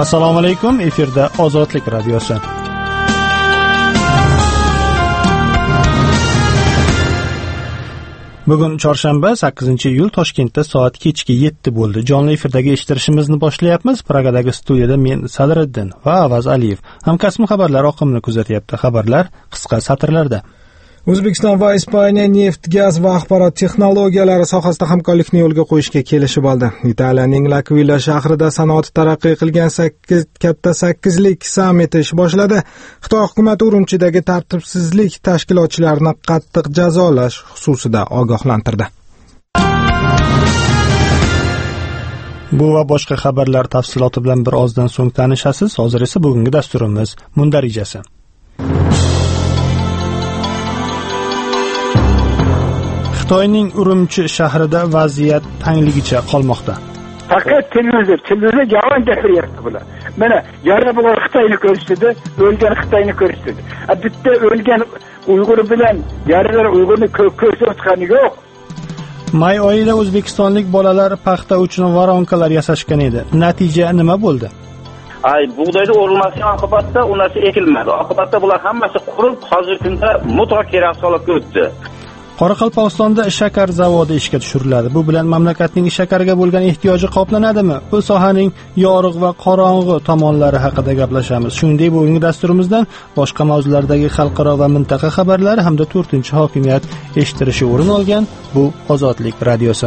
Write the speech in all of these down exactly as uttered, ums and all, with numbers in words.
Assalomu alaykum, efirda Ozodlik radiosi. Bugun chorshanba, sakkizinchi iyul, Toshkentda soat kechki yetti bo'ldi. Jonli efirdagi eshittirishimizni boshlayapmiz. Pragadagi studiyada men Sadiriddin va Avaz Aliyev. Hamkasbim xabarlar oqimini kuzatyapti. Xabarlar qisqa satrlarda. O'zbekiston va Ispaniya neft, gaz va axborot texnologiyalari sohasida hamkorlikni yo'lga qo'yishga kelishib oldi. Italiyaning L'Aquila shahrida sanoat taraqqiy qilgan sakkiz katta sakkizlik sammiti ish boshladi. Xitoy hukumati Urumchidagi tartibsizlik tashkilotchilarini qattiq jazolash xususida ogohlantirdi. Bu va boshqa xabarlar tafsiloti bilan bir ozdan so'ng tanishasiz. Hozir esa bugungi dasturimiz mundarijasi. Xitoyning Urumchi shahrida vaziyat tangligicha qolmoqda. Faqat televizor, televizor yolg'on gapiryapti bular. Mana yara bular Xitoyni ko'rsatdi, o'lgan Xitoyni ko'rsatdi. A bitta o'lgan Uyg'ur bilan yaralar Uyg'urni ko'rsatgani yo'q. May oyida o'zbekistonlik bolalar paxta uchun voronkalar yasashgan edi. Natija nima bo'ldi? Ay, bug'doyni o'rilmasiga oqibatda u narsa ekilmadi. Oqibatda bular hammasi qurib, hozirgi kunda mutlaq kerak holatga o'tdi. Qoraqalpog'istonda shakar zavodi ishga tushiriladi. Bu bilan mamlakatning shakarga bo'lgan ehtiyoji qoplanadimi? Bu sohaning yorug' va qorong'u tomonlari haqida gaplashamiz. Shuningdek, bugungi dasturimizdan boshqa mavzulardagi xalqaro va mintaqa xabarlari hamda to'rtinchi hokimiyat eshittirishi o'rin olgan. Bu Ozodlik radiosi.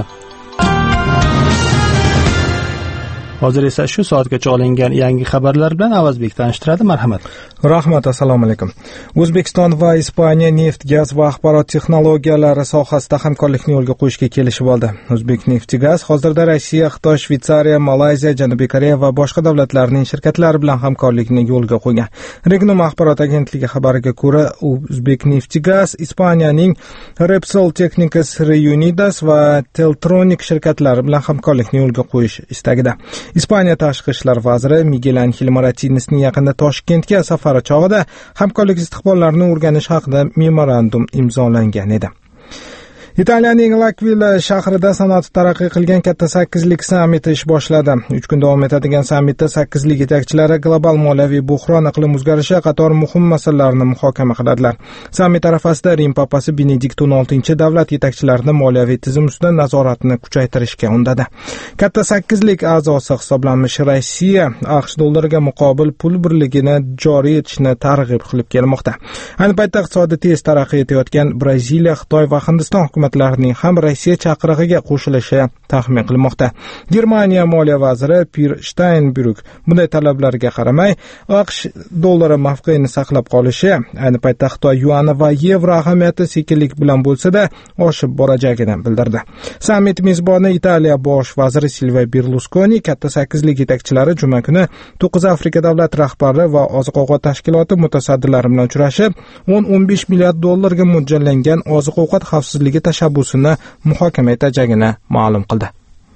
Hozir esa shu soatgacha olingan yangi xabarlar bilan Avazbek tanishtiradi. Marhamat. Rahmat, assalomu alaykum. O'zbekiston va Ispaniya neft, gaz va axborot texnologiyalari sohasida hamkorlikni yo'lga qo'yishga kelishib oldi. O'zbekneftgaz hozirda Rossiya, Xitoy, Shveysariya, Malayziya, Janubiy Koreya va boshqa davlatlarning shirkatlari bilan hamkorlikni yo'lga qo'ygan. Regnum axborot agentligi xabariga ko'ra, O'zbekneftgaz Ispaniyaning Repsol Technicas Reunidas va Teltronic shirkatlari bilan hamkorlikni yo'lga qo'yish istagida. Ispaniya tashqi ishlar vaziri Miguel Ángel Martínezning yaqinda Toshkentga safari chog'ida hamkorlik istiqbollarini o'rganish haqida memorandum imzolangan edi. Italiyaning L'Aquila shahrida sanoat taraqqiy qilgan katta sakkizlik sammiti ish boshladi. uch kun davom etadigan sammitda sakkizlik yetakchilari global moliyaviy buhron, iqlim o'zgarishi qator muhim masalalarni muhokama qiladilar. Sammit arafasida Rim papasi Benedikt o'n oltinchi davlat yetakchilarini moliyaviy tizim ustidan nazoratni kuchaytirishga undadi. Katta sakkizlik a'zosi hisoblanmish Rossiya AQSh dollariga muqobil pul birligini joriy etishni targ'ib qilib kelmoqda. Ayni paytda iqtisodi tez taraqqiy etayotgan Braziliya, Xitoy va Hindiston hukumatlarining ham Rossiya chaqirig'iga qo'shilishi taxmin qilmoqda. Germaniya moliya vaziri Pir Steinbrück bunday talablarga qaramay, AQSh dollari mavqeini saqlab qolishi, ayni paytda Xitoy yuani va yevro ahamiyati sekinlik bilan bo'lsa-da oshib borajagini bildirdi. Sammit mezboni Italiya bosh vaziri Silvio Berlusconi katta sakkizlik yetakchilari juma kuni to'qqiz Afrika davlat rahbari va oziq-ovqat tashkiloti mutasaddilari bilan uchrashib, o'n o'n besh milliard dollarga mo'ljallangan oziq-ovqat xavfsizligi tashabbusini muhokama etajagini ma'lum qildi.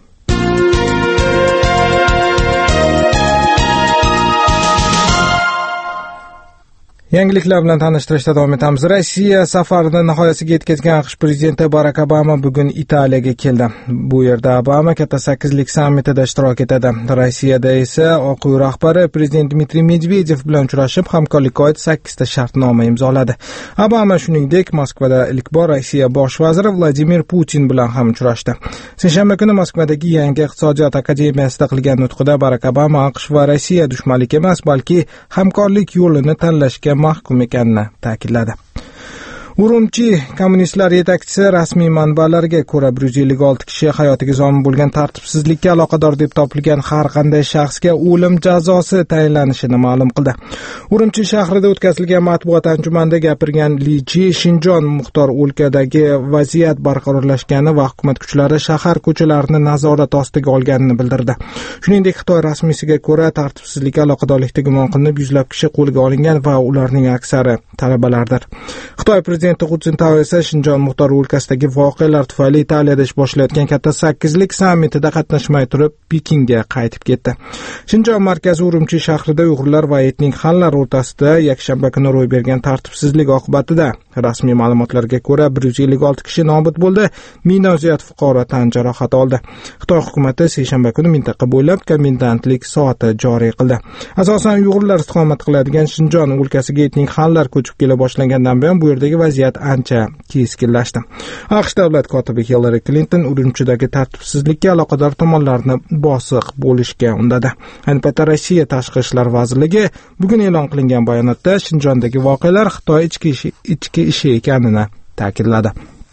Yangiliklar bilan tanishtirishda davom etamiz. Rossiya safarini nihoyasiga yetkazgan AQSh prezidenti Barak Obama bugun Italiyaga keldi. Bu yerda Obama katta sakkizlik sammitida ishtirok etadi. Rossiyada esa Oq uy rahbari prezident Dmitriy Medvedev bilan uchrashib, hamkorlikka oid sakkizta shartnoma imzoladi. Obama shuningdek Moskvada ilk bor Rossiya bosh vaziri Vladimir Putin bilan ham uchrashdi. Seshanba kuni Moskvadagi yangi iqtisodiyot akademiyasida qilgan nutqida Barak Obama AQSh va Rossiya dushmanlik emas, balki hamkorlik yo'lini tanlashga mahkum ekanini ta'kidladi. Urumchi kommunistlar yetakchisi rasmiy manbalarga ko'ra bir yuz ellik olti kishi hayotiga zomin bo'lgan tartibsizlikka aloqador deb topilgan har qanday shaxsga o'lim jazosi tayinlanishini ma'lum qildi. Urumchi shahrida o'tkazilgan matbuot anjumanida gapirgan Li Ji Shinjon muxtor o'lkadagi vaziyat barqarorlashgani va hukumat kuchlari shahar ko'chalarini nazorat ostiga olganini bildirdi. Shuningdek, Xitoy rasmiysiga ko'ra tartibsizlikka aloqadorlikda gumon qilinib yuzlab kishi qo'lga olingan va ularning aksari talabalardir. Xitoy prezidenti prezidenti Hu Jintao esa Shinjon Muxtor o'lkasidagi voqealar tufayli Italiyada ish boshlayotgan katta sakkizlik sammitida qatnashmay turib Pekinga qaytib ketdi. Shinjon markazi Urumchi shahrida Uyg'urlar va etnik xanlar o'rtasida yakshanba kuni ro'y bergan tartibsizlik oqibatida rasmiy ma'lumotlarga ko'ra bir yuz ellik olti kishi nobud bo'ldi, mingdan ziyod fuqaro tan jarohati oldi. Xitoy hukumati seshanba kuni mintaqa bo'ylab komendantlik soati joriy qildi. Asosan Uyg'urlar istiqomat qiladigan Shinjon o'lkasiga etnik xanlar ko'chib kela boshlagandan buyon bu yerdagi vaziyat ancha keskinlashdi. AQSh davlat kotibi Hillary Clinton Urumchidagi tartibsizlikka aloqador tomonlarni bosiq bo'lishga undadi. Ayni paytda Rossiya tashqi ishlar vazirligi bugun e'lon qilingan bayonotda Shinjondagi voqealar Xitoy ichki ishi, ichki ishi ekanini ta'kidladi.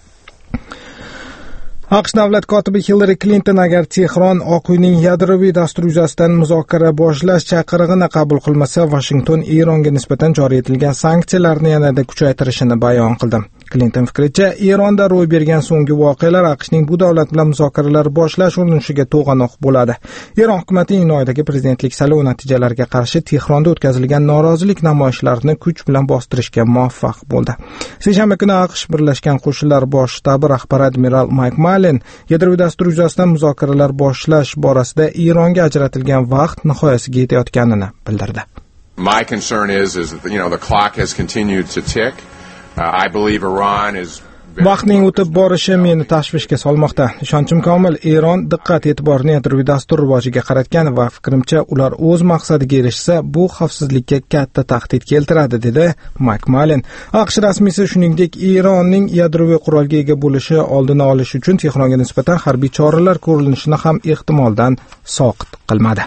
AQSh davlat kotibi Hillary Clinton agar Tehron Oq uyning yadroviy dasturi yuzasidan muzokara boshlash chaqirig'ini qabul qilmasa, Washington Eronga nisbatan joriy etilgan sanksiyalarni yanada kuchaytirishini bayon qildi. Clinton fikricha, Eronda ro'y bergan so'nggi voqealar AQShning bu davlat bilan muzokaralar boshlash urinishiga to'g'anoq bo'ladi. Eron hukumati iyun oyidagi prezidentlik saylovi natijalariga qarshi Tehronda o'tkazilgan norozilik namoyishlarini kuch bilan bostirishga muvaffaq bo'ldi. Seshanba kuni AQSh Birlashgan Qo'shinlar bosh shtabi rahbari admiral Mike Mullen yadroviy dastur yuzasidan muzokaralar boshlash borasida Eronga ajratilgan vaqt nihoyasiga yetayotganini bildirdi. My concern is is that you know the clock has continued to tick. Uh, I believe Iran is Vaqtning o'tib borishi meni tashvishga solmoqda. Ishonchim komil, Eron diqqat e'tiborini yadroviy dastur rivojiga qaratgan va fikrimcha ular o'z maqsadiga erishsa, bu xavfsizlikka katta tahdid keltiradi, dedi Mike Mullen. AQSh rasmiysi shuningdek, Eronning yadroviy qurolga ega bo'lishi oldini olish uchun Tehronga nisbatan harbiy choralar ko'rilishini ham ehtimoldan soqit qilmadi.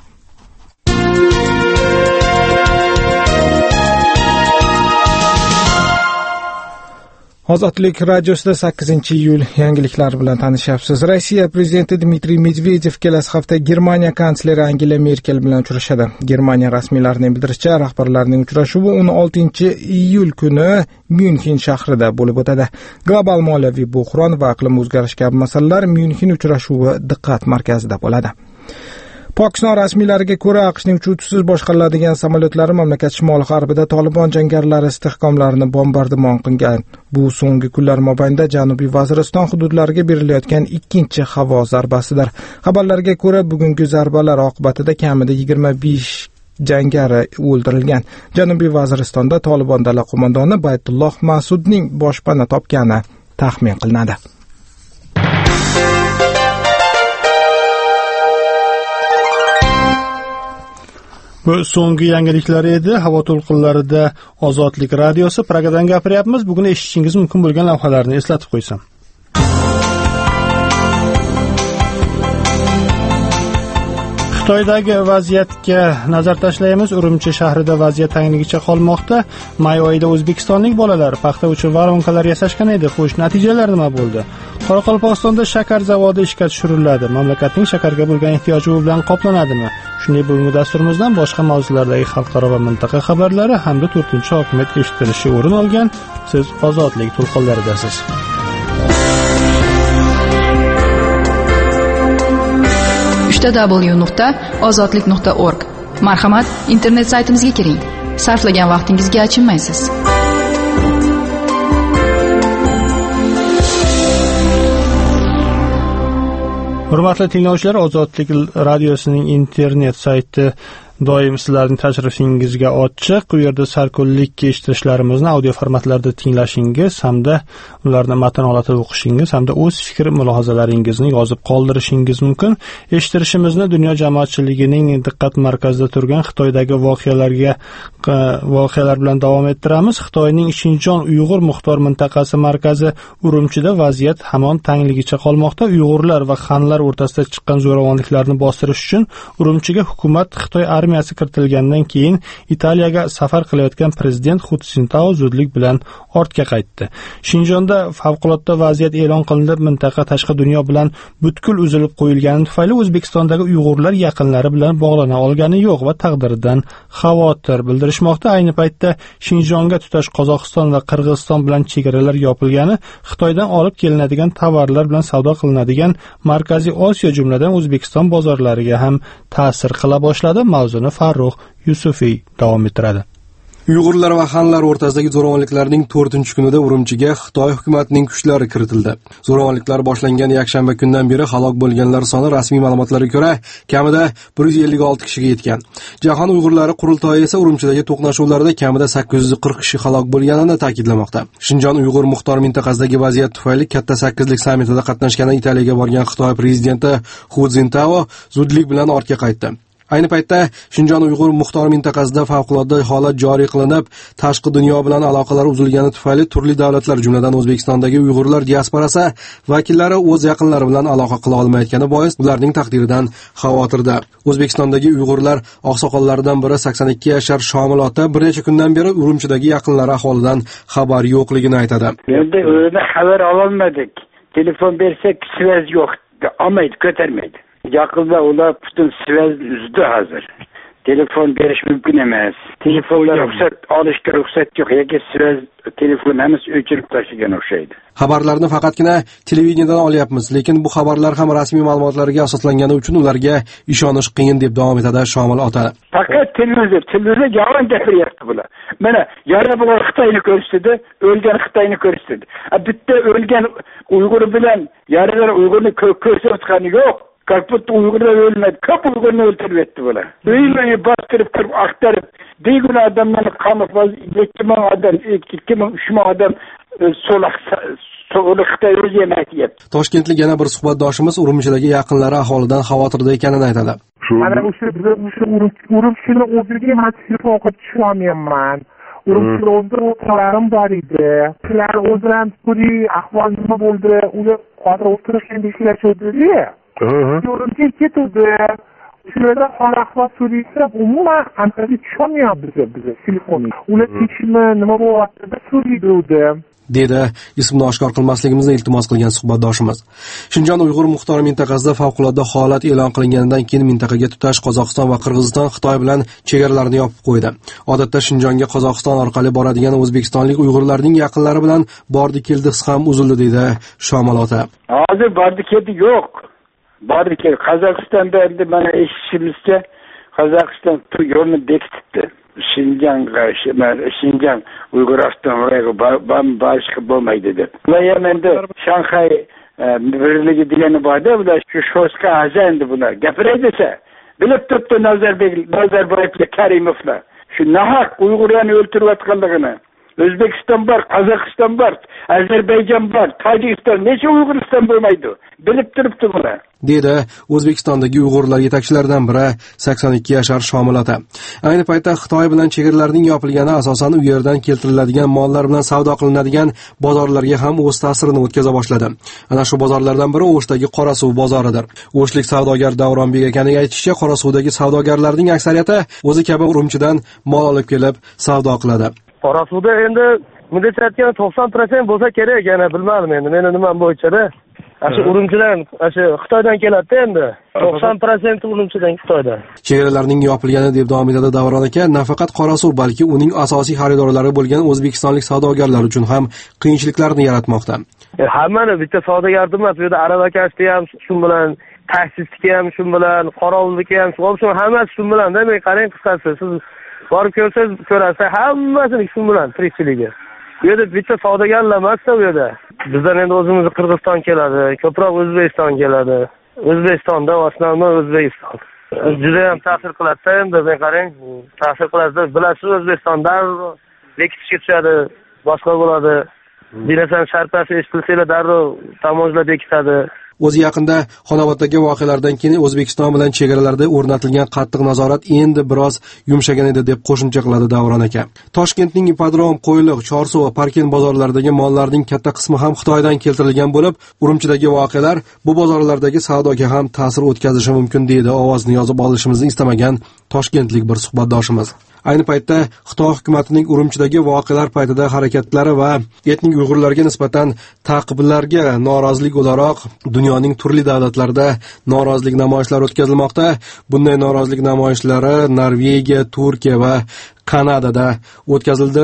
Ozodlik radiosida sakkizinchi iyul yangiliklar bilan tanishyapsiz. Rossiya prezidenti Dmitriy Medvedev kelasi hafta Germaniya kansleri Angela Merkel bilan uchrashadi. Germaniya rasmiylarining bildirishicha, rahbarlarning uchrashuvi o'n oltinchi iyul kuni Myunxen shahrida bo'lib o'tadi. Global moliyaviy buhron va iqlim o'zgarishi kabi masalalar Myunxen uchrashuvi diqqat markazida bo'ladi. Pokiston rasmiylariga ko'ra, AQShning uchuvchisiz boshqariladigan samolyotlari mamlakat shimoli-g'arbida Tolibon jangarilar istehkomlarini bombardimon qilgan. Bu so'nggi kunlar mobaynida Janubiy Vaziriston hududlariga berilayotgan ikkinchi havo zarbasidir. Xabarlarga ko'ra, bugungi zarbalar oqibatida kamida yigirma besh jangari o'ldirilgan. Janubiy Vaziristonda Tolibon dala qo'mondoni Baytulloh Masudning boshpana topgani taxmin qilinadi. Bu so'nggi yangiliklar edi. Havo to'lqinlarida Ozodlik radiosi Pragadan gapiryapmiz. Bugun eshitishingiz mumkin bo'lgan lavhalarni eslatib qo'ysam. Xitoydagi vaziyatga nazar tashlaymiz. Urumchi shahrida vaziyat tangligicha qolmoqda. May oyida o'zbekistonlik bolalar paxta uchun varonkalar yasashgan edi. Xo'sh, natijalar nima bo'ldi? Qoraqalpog'istonda shakar zavodi ishga tushiriladi. Mamlakatning shakarga bo'lgan ehtiyoji u bilan qoplanadimi? Shunday bugungi dasturimizdan boshqa mavzulardagi xalqaro va mintaqa xabarlari hamda to'rtinchi hokimiyat eshitilishi o'rin olgan. Siz Ozodlik to'lqinlaridasiz. w nuqta ozodlik nuqta org. Marhamat, internet saytimizga kiring. Sarflagan vaqtingizga achinmaysiz. Hurmatli tinglovchilar, Ozodlik radiosining internet sayti doim sizlarning tashrifingizga ochiq. Bu yerda sarkunlik eshitishlarimizni audio formatlarda tinglashingiz hamda ularni matn holatida o'qishingiz hamda o'z fikr mulohazalaringizni yozib qoldirishingiz mumkin. Eshittirishimizni dunyo jamoatchiligining diqqat markazida turgan Xitoydagi voqealarga voqealar bilan davom ettiramiz. Xitoyning Shinjon Uyg'ur muxtor mintaqasi markazi Urumchida vaziyat hamon tangligicha qolmoqda. Uyg'urlar va xanlar o'rtasida chiqqan zo'ravonliklarni bostirish uchun Urumchiga hukumat Xitoy armiyasi kiritilgandan keyin Italiyaga safar qilayotgan prezident Hu Jintao zudlik bilan ortga qaytdi. Shinjonda favqulodda vaziyat e'lon qilinib, mintaqa tashqi dunyo bilan butkul uzilib qo'yilgani tufayli O'zbekistondagi Uyg'urlar yaqinlari bilan bog'lana olgani yo'q va taqdiridan xavotir bildirishmoqda. Ayni paytda Shinjonga tutash Qozog'iston va Qirg'iziston bilan chegaralar yopilgani, Xitoydan olib kelinadigan tovarlar bilan savdo qilinadigan Markaziy Osiyo jumladan O'zbekiston bozorlariga ham ta'sir qila boshladi. Mavzuni Farruh Yusufiy davom ettiradi. Uyg'urlar va xanlar o'rtasidagi zo'ravonliklarning to'rtinchi kunida Urumchiga Xitoy hukumatining kuchlari kiritildi. Zo'ravonliklar boshlangan yakshanba kundan beri halok bo'lganlar soni rasmiy ma'lumotlarga ko'ra kamida bir yuz ellik olti kishiga yetgan. Jahon Uyg'urlari qurultoyi esa Urumchidagi to'qnashuvlarda kamida sakkiz yuz qirq kishi halok bo'lganini ta'kidlamoqda. Shinjon Uyg'ur muxtor mintaqasidagi vaziyat tufayli katta sakkizlik sammitida qatnashgan Italiyaga borgan Xitoy prezidenti Hu Jintao zudlik bilan ortga qaytdi. Ayni paytda Shinjon Uyg'ur muxtor mintaqasida favqulodda holat joriy qilinib, tashqi dunyo bilan aloqalar uzilgani tufayli turli davlatlar, jumladan O'zbekistondagi Uyg'urlar diasporasi vakillari o'z yaqinlari bilan aloqa qila olmayotgani bois ularning taqdiridan xavotirda. O'zbekistondagi Uyg'urlar oqsoqollaridan biri sakson ikki yashar Shomil ota bir necha kundan beri Urumchidagi yaqinlari ahvolidan xabar yo'qligini aytadi. Endi o'zida xabar ololmadik. Telefon bersak, svaz yo'q. Olmaydi, ko'tarmaydi. Yaqinda ular butun svezni uzdi hozir. Telefon berish mumkin emas. Telefonga ruxsat olishga ruxsat yo'q. Yoki svez telefon hammasi o'chirib tashlagan o'xshaydi. Xabarlarni faqatgina televideniyadan olyapmiz, lekin bu xabarlar ham rasmiy ma'lumotlarga asoslangani uchun ularga ishonish qiyin deb davom etadi Shomil ota. Faqat televizor, televizor yolg'on gapiryapti bular. Mana yaralar Xitoyni ko'rsatdi, o'lgan Xitoyni ko'rsatdi. Bitta o'lgan Uyg'ur bilan yaralar Uyg'urni ko'rsatgani yo'q. Как будто Uyg'urlar o'lmadi, ko'p Uyg'urni o'ldirib etdi bular. Uylarni bostirib turib, axtarib, begunoh odamlarni qamab, ikki ming odam, ikki ming, uch ming odam so'liq so'liq Xitoy o'zi yemayapti. Toshkentlik yana bir suhbatdoshimiz Urumchidagi yaqinlari ahvolidan xavotirda ekanini aytadi. Mana o'sha o'sha Urumchini o'ziga men telefonga tusha olmayman. Urumchida o'zida o'qalarim bor edi. Ular o'zlari puri ahvol nima bo'ldi? Ular hozir o'tirishgan ishlashadi-ku. Urumchi ketdi. Shularda hol ahvol so'raysa, umuman antaga tushunmayapmiz biz telefonni. Ular tekshirma nima bo'lyapti deb so'raydi. dedi ismini oshkor qilmasligimizni iltimos qilgan suhbatdoshimiz. Shinjon Uyg'ur muxtor mintaqasida favqulodda holat e'lon qilinganidan keyin mintaqaga tutash Qozog'iston va Qirg'iziston Xitoy bilan chegaralarni yopib qo'ydi. Odatda Shinjonga Qozog'iston orqali boradigan o'zbekistonlik Uyg'urlarning yaqinlari bilan bordi-keldi ham uzildi dedi Shomil ota. Hozir bordi-keldi yo'q. Bordi-keldi Qozog'istonda endi mana eshitishimizcha Qozog'iston yo'lni bekitdi. Shinjon Shinjon Uyg'uriston borishga bo'lmaydi deb. Ular ham endi Shanxay birligi degani borda, ular shu shoska ajendi bular gapiraydi-sa, bilib turibdi Nazarboyevlar, Karimovlar. Shu nahaq Uyg'urlarni o'ltirayotganligini. O'zbekiston bor, Qozog'iston bor, Ozarbayjon bor, Tojikiston, necha Uyg'uriston bo'lmaydi? Bilib turibdi bular. dedi O'zbekistondagi Uyg'urlar yetakchilaridan biri sakson ikki yashar Shomil ota. Ayni paytda Xitoy bilan chegaralarning yopilgani asosan u yerdan keltiriladigan mollar bilan savdo qilinadigan bozorlarga ham o'z ta'sirini o'tkaza boshladi. Ana shu bozorlardan biri O'shda Qorasuv bozoridir. O'shlik savdogar Davronbek akaning aytishicha, Qorasuvdagi savdogarlarning aksariyati o'zi kabi Urumchidan mol olib kelib savdo qiladi. Qorasuvda endi bunday aytgan to'qson foiz bo'lsa kerak, yana bilmadim endi. Meni nimam bo'yicha-da. Ashu Urumchidan, ashu Xitoydan keladi endi. to'qson foiz Urumchidan, Xitoydan. Chegaralarning yopilgani deb davom etadi Davron aka, nafaqat Qorasuv, balki uning asosiy xaridorlari bo'lgan o'zbekistonlik savdogarlar uchun ham qiyinchiliklarni yaratmoqda. E, hammani bitta savdogarda emas, bu yerda aravakashda ham shu bilan, taksistga ham shu bilan, qorovulniki ham shu, shu hammasi shu bilan. Demak, qarang qisqasi, siz borib ko'rsangiz ko'rasiz, hammasini shu bilan tirikchiligi. Bu yerda bitta savdogarlar emas-da bu yerda. Bizdan endi o'zimizni Qirg'iziston keladi, ko'proq O'zbekiston keladi. O'zbekistonda основной O'zbekiston. Juda ham ta'sir qiladi endi, men qarang, ta'sir qiladi. Bilasiz, O'zbekistonda bekitishga tushadi, boshqa bo'ladi. Bilasan, shartasi eshitilsa darrov tamoyillar bekitadi. O'zi yaqinda Xonoboddagi voqealardan keyin O'zbekiston bilan chegaralarda o'rnatilgan qattiq nazorat endi biroz yumshagan edi deb qo'shimcha qiladi Davron aka. Toshkentning Ipodrom, Qo'yliq, Chorsu va Parkent bozorlaridagi mollarning katta qismi ham Xitoydan keltirilgan bo'lib, Urumchidagi voqealar bu bozorlardagi savdoga ham ta'sir o'tkazishi mumkin deydi ovozni yozib olishimizni istamagan toshkentlik bir suhbatdoshimiz. Ayni paytda Xitoy hukumatining Urumchidagi voqealar paytida harakatlari va etnik Uyg'urlarga nisbatan ta'qiblarga norozilik o'laroq dunyoning turli davlatlarida norozilik namoyishlari o'tkazilmoqda. Bunday norozilik namoyishlari Norvegiya, Turkiya va Kanadada o'tkazildi.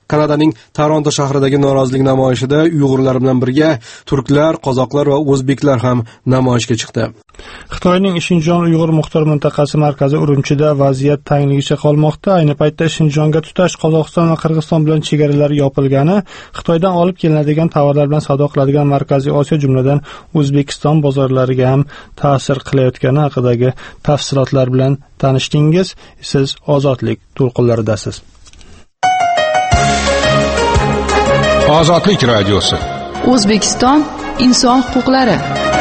Kanadaning Toronto shahridagi norozilik namoyishida Uyg'urlar bilan birga turklar, qozoqlar va o'zbeklar ham namoyishga chiqdi. Xitoyning Shinjon Uyg'ur muxtor mintaqasi markazi Urumchida vaziyat tangligicha qolmoqda. Ayni paytda Shinjonga tutash Qozog'iston va Qirg'iziston bilan chegaralar yopilgani, Xitoydan olib kelinadigan tovarlar bilan savdo qiladigan Markaziy Osiyo jumladan O'zbekiston bozorlariga ham ta'sir qilayotgani haqidagi tafsilotlar bilan tanishdingiz. Siz ozodlik to'lqinlaridasiz. Ozodlik radiosi. O'zbekiston inson huquqlari.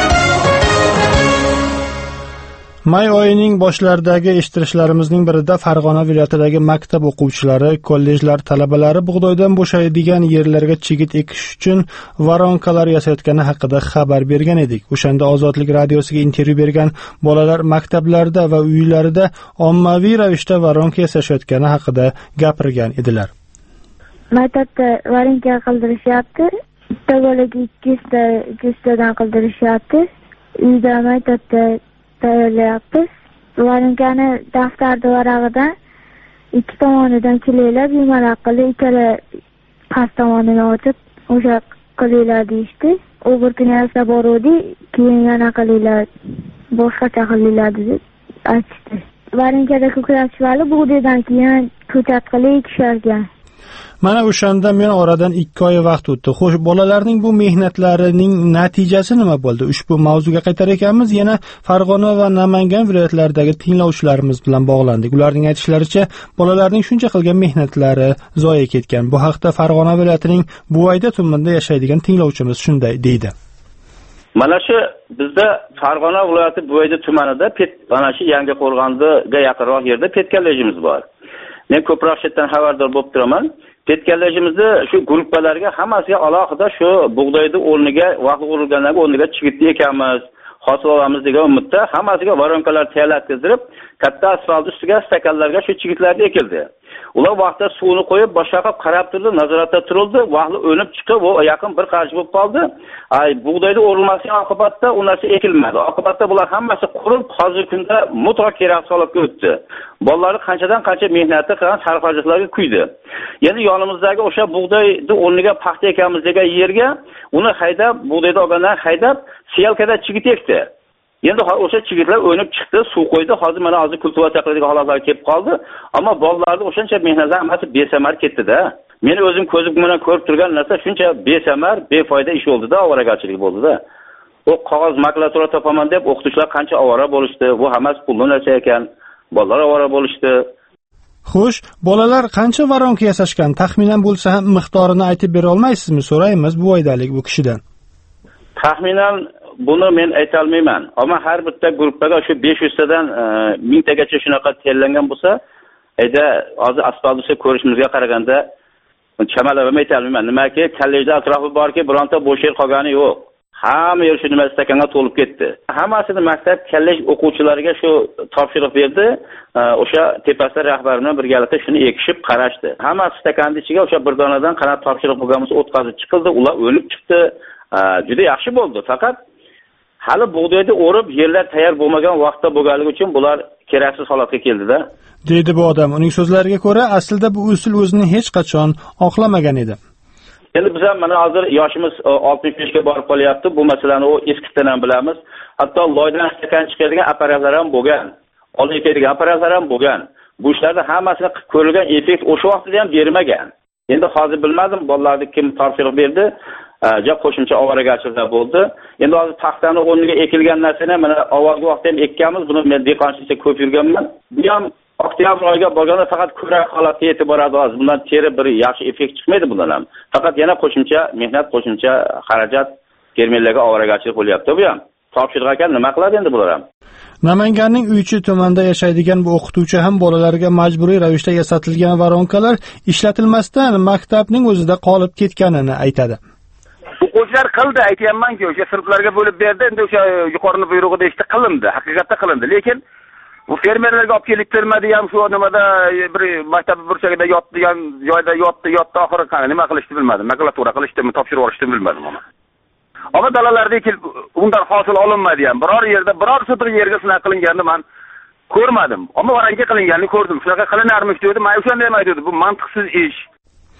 May oyining boshlaridagi eshittirishlarimizning birida Farg'ona viloyatidagi maktab o'quvchilari, kollejlar talabalari bug'doydan bo'shaydigan yerlarga chigit ekish uchun varonkalar yasayotgani haqida xabar bergan edik. O'shanda Ozodlik radiosiga intervyu bergan bolalar maktablarda va uylarida ommaviy ravishda varonka yasashayotgani haqida gapirgan edilar. Maktabda varonka qildirishyapti. Bitta bolaga ikki yuzta, uch yuztadan qildirishyapti. Uyda maktabda tayyorlayapmiz. Varonkani daftarda varag'idan ikki tomonidan kilelab yumaloq qilib, ikkala past tomonini ochib, o'sha qilinglar deyishdi. U bir kuni yasa boruvdi, keyin yana qilinglar, boshqacha qilinglar deb aytdi. Varonkada ko'krak vali bug'doydan keyin ko'chat qilib ekishargan. Mana o'shanda men oradan ikki oy vaqt o'tdi. Xo'sh, bolalarning bu mehnatlarining natijasi nima bo'ldi? Ushbu mavzuga qaytar ekanmiz, yana Farg'ona va Namangan viloyatlaridagi tinglovchilarimiz bilan bog'landik. Ularning aytishlaricha, bolalarning shuncha qilgan mehnatlari zoya ketgan. Bu haqda Farg'ona viloyatining Buvayda tumanida yashaydigan tinglovchimiz shunday deydi. Mana shu bizda Farg'ona viloyati Buvayda tumanida mana shu Yangiqo'rg'onga yaqinroq yerda petkalejimiz bor. Men ko'proq chetdan xabardor bo'lib turaman. Petkalejimizda shu gruppalarga hammasiga alohida shu bug'doyni o'rniga, vaqt urilgandan o'rniga chigitni ekamiz, hosil olamiz degan umidda hammasiga varonkalar tayyorlatib, katta asfalt ustiga stakanlarga shu chigitlarni ekildi. Ular vaqtda suvni qo'yib, boshqa qilib qarab turdi, nazoratda turildi, vaqtli o'nib chiqib, u yaqin bir qarshi bo'lib qoldi. Ay, bug'doyni o'rilmasiga oqibatda u narsa ekilmadi. Oqibatda bular hammasi qurib, hozirgi kunda mutlaq kerak holatga o'tdi. Bolalar qanchadan qancha mehnatni qilgan sarfajliklarga kuydi. Endi yonimizdagi o'sha bug'doyni o'rniga paxta ekamiz degan yerga uni haydab, bug'doyni olgandan haydab, siyalkada chigit ekdi. Endi o'sha chigitlar o'ynib chiqdi, suv qo'ydi. Hozir mana hozir kultivatsiya qiladigan holatlar kelib qoldi. Ammo bolalarning o'shancha mehnatlar hammasi besamar ketdi-da. Meni o'zim ko'zim bilan ko'rib turgan narsa shuncha besamar, befoyda ish bo'ldi-da, ovoragarchilik bo'ldi-da. O qog'oz makulatura topaman deb o'qituvchilar qancha ovora bo'lishdi. Bu hammasi pulli narsa ekan. Bolalar ovora bo'lishdi. Xo'sh, bolalar qancha varonka yasashgan? Taxminan bo'lsa ham miqdorini aytib bera olmaysizmi? So'raymiz bu oydalik bu kishidan. Taxminan buni men ayta olmayman. Ammo har bitta guruhga shu besh yuz tadan ming tagacha shunaqa tayyorlangan bo'lsa, ayda hozir asfaltda ko'rishimizga qaraganda chamalab ayta olmayman. Nimaki, kollejda atrofi borki, bironta bo'sh yer qolgani yo'q. Hamma yer shu nima stakanga to'lib ketdi. Hammasini maktab kollej o'quvchilariga shu topshiriq berdi. O'sha tepasida rahbar bilan birgalikda shuni ekishib qarashdi. Hammasi stakanning ichiga o'sha bir donadan qanot topshiriq bo'lganimiz o'tkazib chiqildi. Ular o'lib chiqdi. Juda yaxshi bo'ldi. Faqat hali bug'doyni o'rib yerlar tayyor bo'lmagan vaqtda bo'lganligi uchun bular keraksiz holatga keldi-da. Deydi bu odam. Uning so'zlariga ko'ra, aslida bu usul o'zini hech qachon oqlamagan edi. Endi biz ham mana hozir yoshimiz oltmish beshga borib qolyapti. Bu masalani o eskidan ham bilamiz. Hatto loydan stakan chiqadigan apparatlar ham bo'lgan. Olib ketadigan apparatlar ham bo'lgan. Bu ishlarda hammasini ko'rilgan effekt o'sha vaqtda ham bermagan. Endi hozir bilmadim, bolalarga kim topshiriq berdi. Ja qo'shimcha ovoragarchiliklar bo'ldi. Endi hozir taxtani o'rniga ekilgan narsani mana avvalgi vaqtda ham ekkanmiz. Buni men dehqonchilikda ko'p yurganman. Bu ham oktyabr oyiga borganda faqat ko'rak holatga yetib boradi. Hozir bundan teri bir yaxshi effekt chiqmaydi bundan ham. Faqat yana qo'shimcha mehnat, qo'shimcha xarajat fermerlarga ovoragarchilik bo'lyapti. Bu ham topshiriq ekan, nima qiladi endi bular ham? Namanganning Uychi tumanida yashaydigan bu o'qituvchi ham bolalarga majburiy ravishda yasatilgan varonkalar ishlatilmasdan maktabning o'zida qolib ketganini aytadi. O'quvchilar qildi, aytayapman-ku, o'sha sinflarga bo'lib berdi, endi o'sha yuqorini buyrug'ida ishda qilindi, haqiqatda qilindi. Lekin bu fermerlarga olib kelib bermadi ham, shu nimada bir maktab burchagida yotdigan joyda yotdi, yotdi, oxiri qani nima qilishni bilmadim. Makulatura qilishdimi, topshirib olishni bilmadim mana. Ammo dalalarda undan hosil olinmadi ham. Biror yerda, biror sotiq yerga shunaqa qilinganini men ko'rmadim. Ammo varanka qilinganini ko'rdim. Shunaqa qilinarmish dedi. Men o'shanda ham aytdim, bu mantiqsiz ish.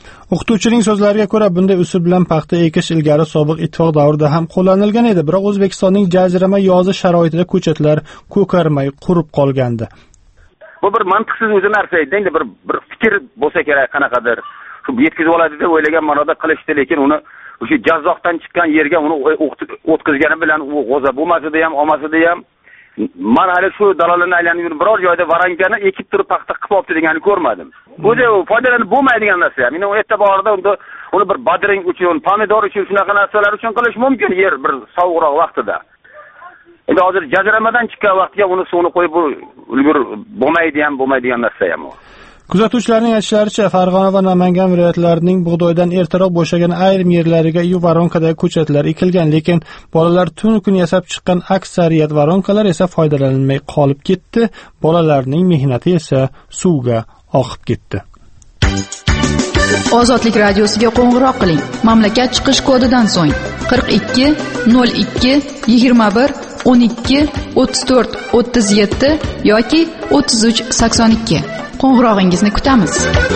O'qituvchining so'zlariga ko'ra, bunday usul bilan paxta ekish ilgari sobiq ittifoq davrida ham qo'llanilgan edi, biroq O'zbekistonning jazirama yozi sharoitida ko'chatlar ko'karmay qurib qolgandi. Bu bir mantiqsiz o'zi narsa edi, endi bir bir fikr bo'lsa kerak, qanaqadir shu yetkazib oladi deb o'ylagan ma'noda qilishdi, lekin uni o'sha jazzoqdan chiqqan yerga uni o'tkazgani bilan u g'o'za bo'lmasida ham, olmasida ham men hali shu dalolani aylanib yurib biror joyda varankani ekib turib paxta qilib olibdi deganini ko'rmadim. O'zi foydalanib bo'lmaydigan narsa. Meni e'tiborida unda uni bir badring uchun, pomidor uchun, shunaqa narsalar uchun qilish mumkin yer bir sovuqroq vaqtida. Endi hozir jaziramadan chiqqan vaqtga uni suvni qo'yib ulgur bo'lmaydi ham, bo'lmaydigan narsa ham u. Kuzatuvchilarning aytishlaricha, Farg'ona va Namangan viloyatlarining bug'doydan ertaroq bo'shagan ayrim yerlariga yu varonkadagi ko'chatlar ekilgan, lekin bolalar tun kun yasab chiqqan aksariyat varonkalar esa foydalanilmay qolib ketdi. Bolalarning mehnati esa suvga oqib ketdi. Ozodlik radiosiga qo'ng'iroq qiling. Mamlakat chiqish kodidan so'ng qirq ikki nol ikki yigirma bir o'n ikki o'ttiz to'rt o'ttiz yetti yoki o'ttiz uch sakson ikki. Qo'ng'irog'ingizni kutamiz.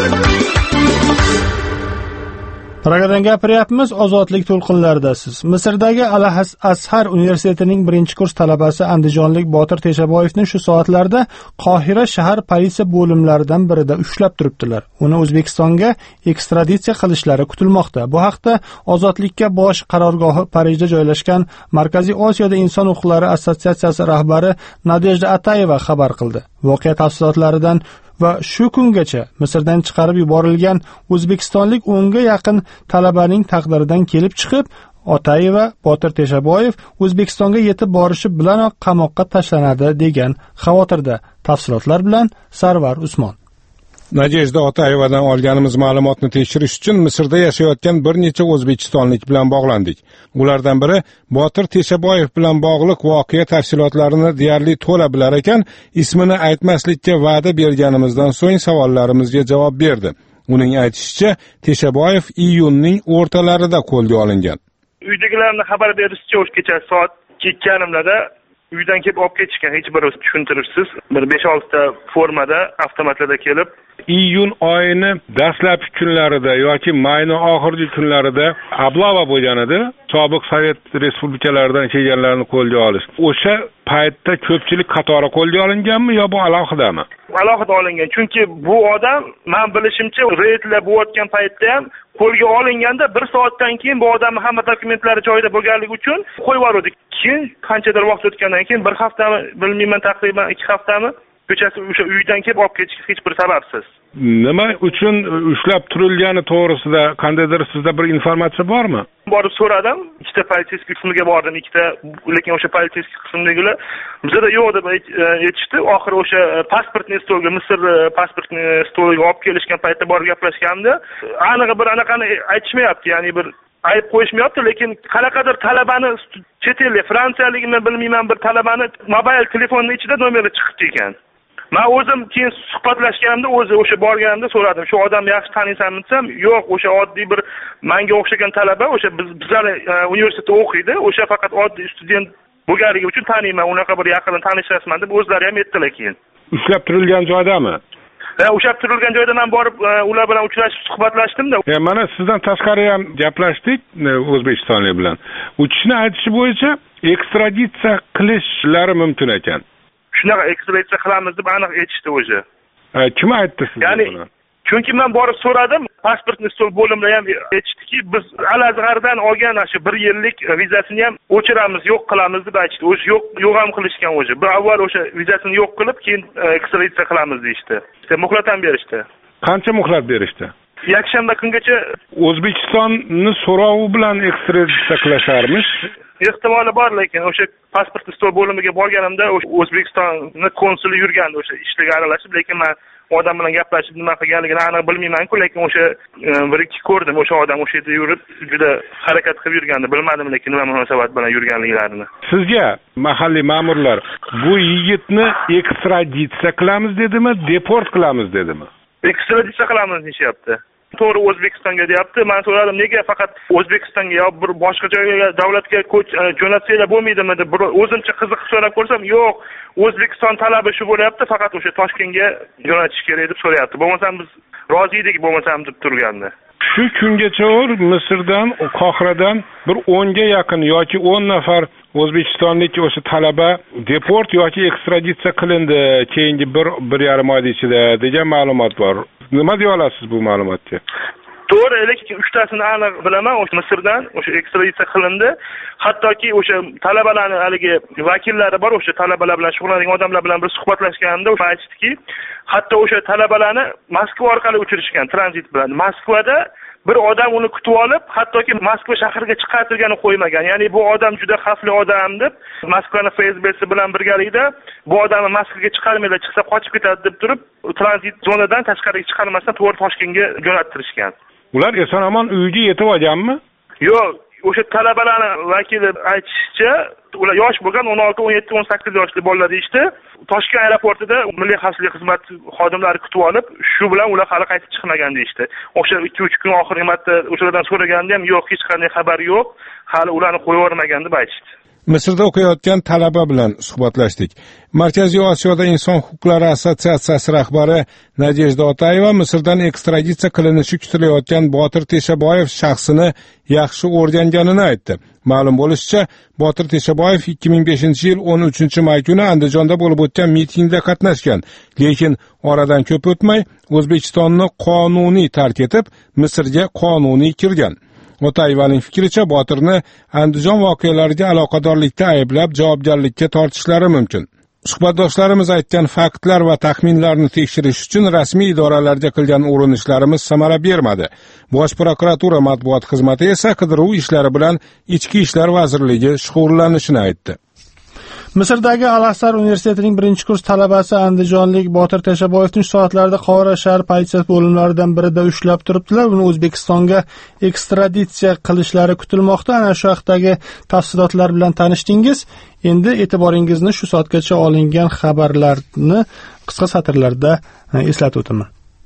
Ragadan gapiryapmiz, ozodlik to'lqinlaridasiz. Misrdagi Al-Azhar universitetining birinchi kurs talabasi andijonlik Botir Teshaboyevni shu soatlarda Qohira shahar politsiya bo'limlaridan birida ushlab turibdilar. Uni O'zbekistonga ekstraditsiya qilishlari kutilmoqda. Bu haqda Ozodlikka bosh qarorgohi Parijda joylashgan Markaziy Osiyoda inson huquqlari assotsiatsiyasi rahbari Nadejda Atayeva xabar qildi. Voqea tafsilotlaridan va shu kungacha Misrdan chiqarib yuborilgan o'zbekistonlik o'nga yaqin talabaning taqdiridan kelib chiqib, Otayeva Botir Teshaboyev O'zbekistonga yetib borishi bilanoq qamoqqa tashlanadi degan xavotirda. Tafsilotlar bilan Sarvar Usmon. Nadejda Otayevadan olganimiz ma'lumotni tekshirish uchun Misrda yashayotgan bir necha o'zbekistonlik bilan bog'landik. Ulardan biri Botir Teshaboyev bilan bog'liq voqea tafsilotlarini deyarli to'la bilar ekan, ismini aytmaslikka va'da berganimizdan so'ng savollarimizga javob berdi. Uning aytishicha, Teshaboyev iyunning o'rtalarida qo'lga olingan. Uydagilarning xabar berishicha, o'sha kecha soat ikki yarimlarda uydan kelib olib ketishgan, hech bir tushuntirishsiz. Bir besh olti formada avtomatlarda kelib, iyun oyini dastlabki kunlarida yoki mayning oxirgi kunlarida ablava bo'lgan edi. Sobiq Sovet respublikalaridan kelganlarni qo'lga olish. O'sha paytda ko'pchilik qatori qo'lga olinganmi yo bu alohidami? Alohida olingan. Chunki bu odam, men bilishimcha, reydlar bo'layotgan paytda ham qo'lga olinganda bir soatdan keyin bu odamning hamma dokumentlari joyida bo'lganligi uchun qo'yib yubordik. Keyin qanchadir vaqt o'tgandan keyin bir haftami, bilmayman, taqriban ikki haftami ko'chasi o'sha uydan kelib olib ketish hech bir sababsiz. Nima uchun ushlab turilgani to'g'risida qandaydir sizda bir informatsiya bormi? Borib so'radim, ikkita politsiya qismiga bordim, ikkita, lekin o'sha politsiya qismidagilar bizda yo'q deb aytishdi. Oxiri o'sha pasportni stolga, Misr pasportni stoliga olib kelishgan paytda borib gaplashganimda, aniq bir anaqani aytishmayapti, ya'ni bir ayb qo'yishmayapti, lekin qanaqadir talabani chet ellik fransiyalikmi bilmayman, bir talabani mobil telefonining ichida nomeri chiqibdi ekan. Men o'zim keyin suhbatlashganimda, o'zi o'sha borganimda so'radim, shu odamni yaxshi taniysanmi desam, yo'q, o'sha oddiy bir menga o'xshagan talaba, o'sha biz bizlar universitetda o'qiydi, o'sha faqat oddiy student bo'lganligi uchun taniyman, unaqa bir yaqindan tanishasman deb o'zlari ham aytdilar keyin. Ushlab turilgan joydami? Ha, ushlab turilgan joyda men borib ular bilan uchrashib suhbatlashdim-da. Ya mana sizdan tashqari ham gaplashdik O'zbekistonlik bilan. Uchishni aytishi bo'yicha ekstraditsiya qilishlari mumkin ekan. Shunaqa ekstraditsiya qilamiz deb aniq aytishdi o'zi. Kim aytdi sizga ya'ni, buni? Chunki men borib so'radim, pasportni stol bo'limida ham aytishdiki, biz Al-Azhardan olgan shu bir yillik vizasini ham o'chiramiz, yo'q qilamiz deb aytishdi. O'zi yo'q, yo'q ham qilishgan o'zi. Bir avval o'sha vizasini yo'q qilib, keyin ekstraditsiya qilamiz deyishdi. İşte muhlat ham berishdi. Qancha muhlat berishdi? Yakshanba kungacha. O'zbekistonni so'rovi bilan ekstraditsiya qilisharmish. Ehtimoli bor, lekin o'sha pasport stol bo'limiga borganimda o'sha O'zbekistonning konsuli yurgandi, o'sha ishlarga aralashib, lekin men odam bilan gaplashib nima qilganligini aniq bilmayman-ku, lekin o'sha bir ikki ko'rdim, o'sha odam o'sha yerda yurib, juda harakat qilib yurgandi. Bilmadim, lekin nima munosabat bilan yurganliklarini. Sizga mahalliy ma'murlar bu yigitni ekstraditsiya qilamiz dedimi, deport qilamiz dedimi? Ekstraditsiya qilamiz deyapti. To'g'ri, O'zbekistonga deyapti. Men so'radim, nega faqat O'zbekistonga yo bir boshqa joyga, davlatga jo'natsanglar bo'lmaydimi deb o'zimcha qiziqib so'rab ko'rsam, yo'q, O'zbekiston talabi shu bo'lyapti, faqat o'sha Toshkentga jo'natish kerak deb so'rayapti. Bo'lmasam biz rozi edik, bo'lmasam deb turgandi. Shu kungacha Misrdan, Qohiradan bir o'nga yaqin yoki o'n nafar O'zbekistonlik o'sha talaba deport yoki ekstraditsiya qilindi keyingi bir bir yarim oy ichida degan ma'lumot bor. Nima deya olasiz bu ma'lumotga? To'g'ri, lekin uchtasini aniq bilaman, o'sha Misrdan o'sha ekstraditsiya qilindi. Hattoki o'sha talabalarni haligi vakillari bor, o'sha talabalar bilan shug'ullanadigan odamlar bilan bir suhbatlashganda o'sha aytishdiki, hatto o'sha talabalarni Moskva orqali uchirishgan tranzit bilan. Moskvada bir odam uni kutib olib, hattoki Moskva shahriga chiqartirgani qo'ymagan. Ya'ni bu odam juda xavfli odam deb Moskvaning F S B'si bilan birgalikda bu odamni Moskvaga chiqarmaylar, chiqsa qochib ketadi deb turib, tranzit zonadan tashqariga chiqarmasdan to'g'ri Toshkentga jo'nattirishgan. Ular eson-omon uyga yetib olganmi? Yo'q, o'sha talabalarning vakili aytishicha, ular yosh bo'lgan o'n olti, o'n yetti, o'n sakkiz yoshli bolalar deyishdi. Toshkent aeroportida Milliy xavfsizlik xizmati xodimlari kutib olib, shu bilan ular hali qaytib chiqmagan deyishdi. O'sha ikki uch kun oxirgi marta o'shalardan so'raganda ham yo'q, hech qanday xabar yo'q, hali ularni qo'yib yubormagan deb aytishdi. Misrda o'qiyotgan talaba bilan suhbatlashdik. Markaziy Osiyoda Inson huquqlari assotsiatsiyasi rahbari Nadejda Otayeva Misrdan ekstraditsiya qilinishi kutilayotgan Botir Teshaboyev shaxsini yaxshi o'rganganini aytdi. Ma'lum bo'lishicha, Botir Teshaboyev ikki ming beshinchi yil o'n uchinchi may kuni Andijonda bo'lib o'tgan mitingda qatnashgan, lekin oradan ko'p o'tmay O'zbekistonni qonuniy tark etib, Misrga qonuniy kirgan. Otayevaning fikricha, Botirni Andijon voqealariga aloqadorlikda ayblab javobgarlikka tortishlari mumkin. Suhbatdoshlarimiz aytgan faktlar va taxminlarni tekshirish uchun rasmiy idoralarga qilgan urinishlarimiz samara bermadi. Bosh prokuratura matbuot xizmati esa qidiruv ishlari bilan Ichki ishlar vazirligi shug'ullanishini aytdi. Misrdagi Al-Azhar universitetining birinchi kurs talabasi andijonlik Botir Teshaboyevning soatlarida Qora shahar politsiya bo'limlaridan birida ushlab turibdilar. Uni O'zbekistonga ekstraditsiya qilishlari kutilmoqda. Ana shu haqdagi tafsilotlar bilan tanishdingiz. Endi e'tiboringizni shu soatgacha olingan xabarlarni qisqa satrlarda eslatib o'taman.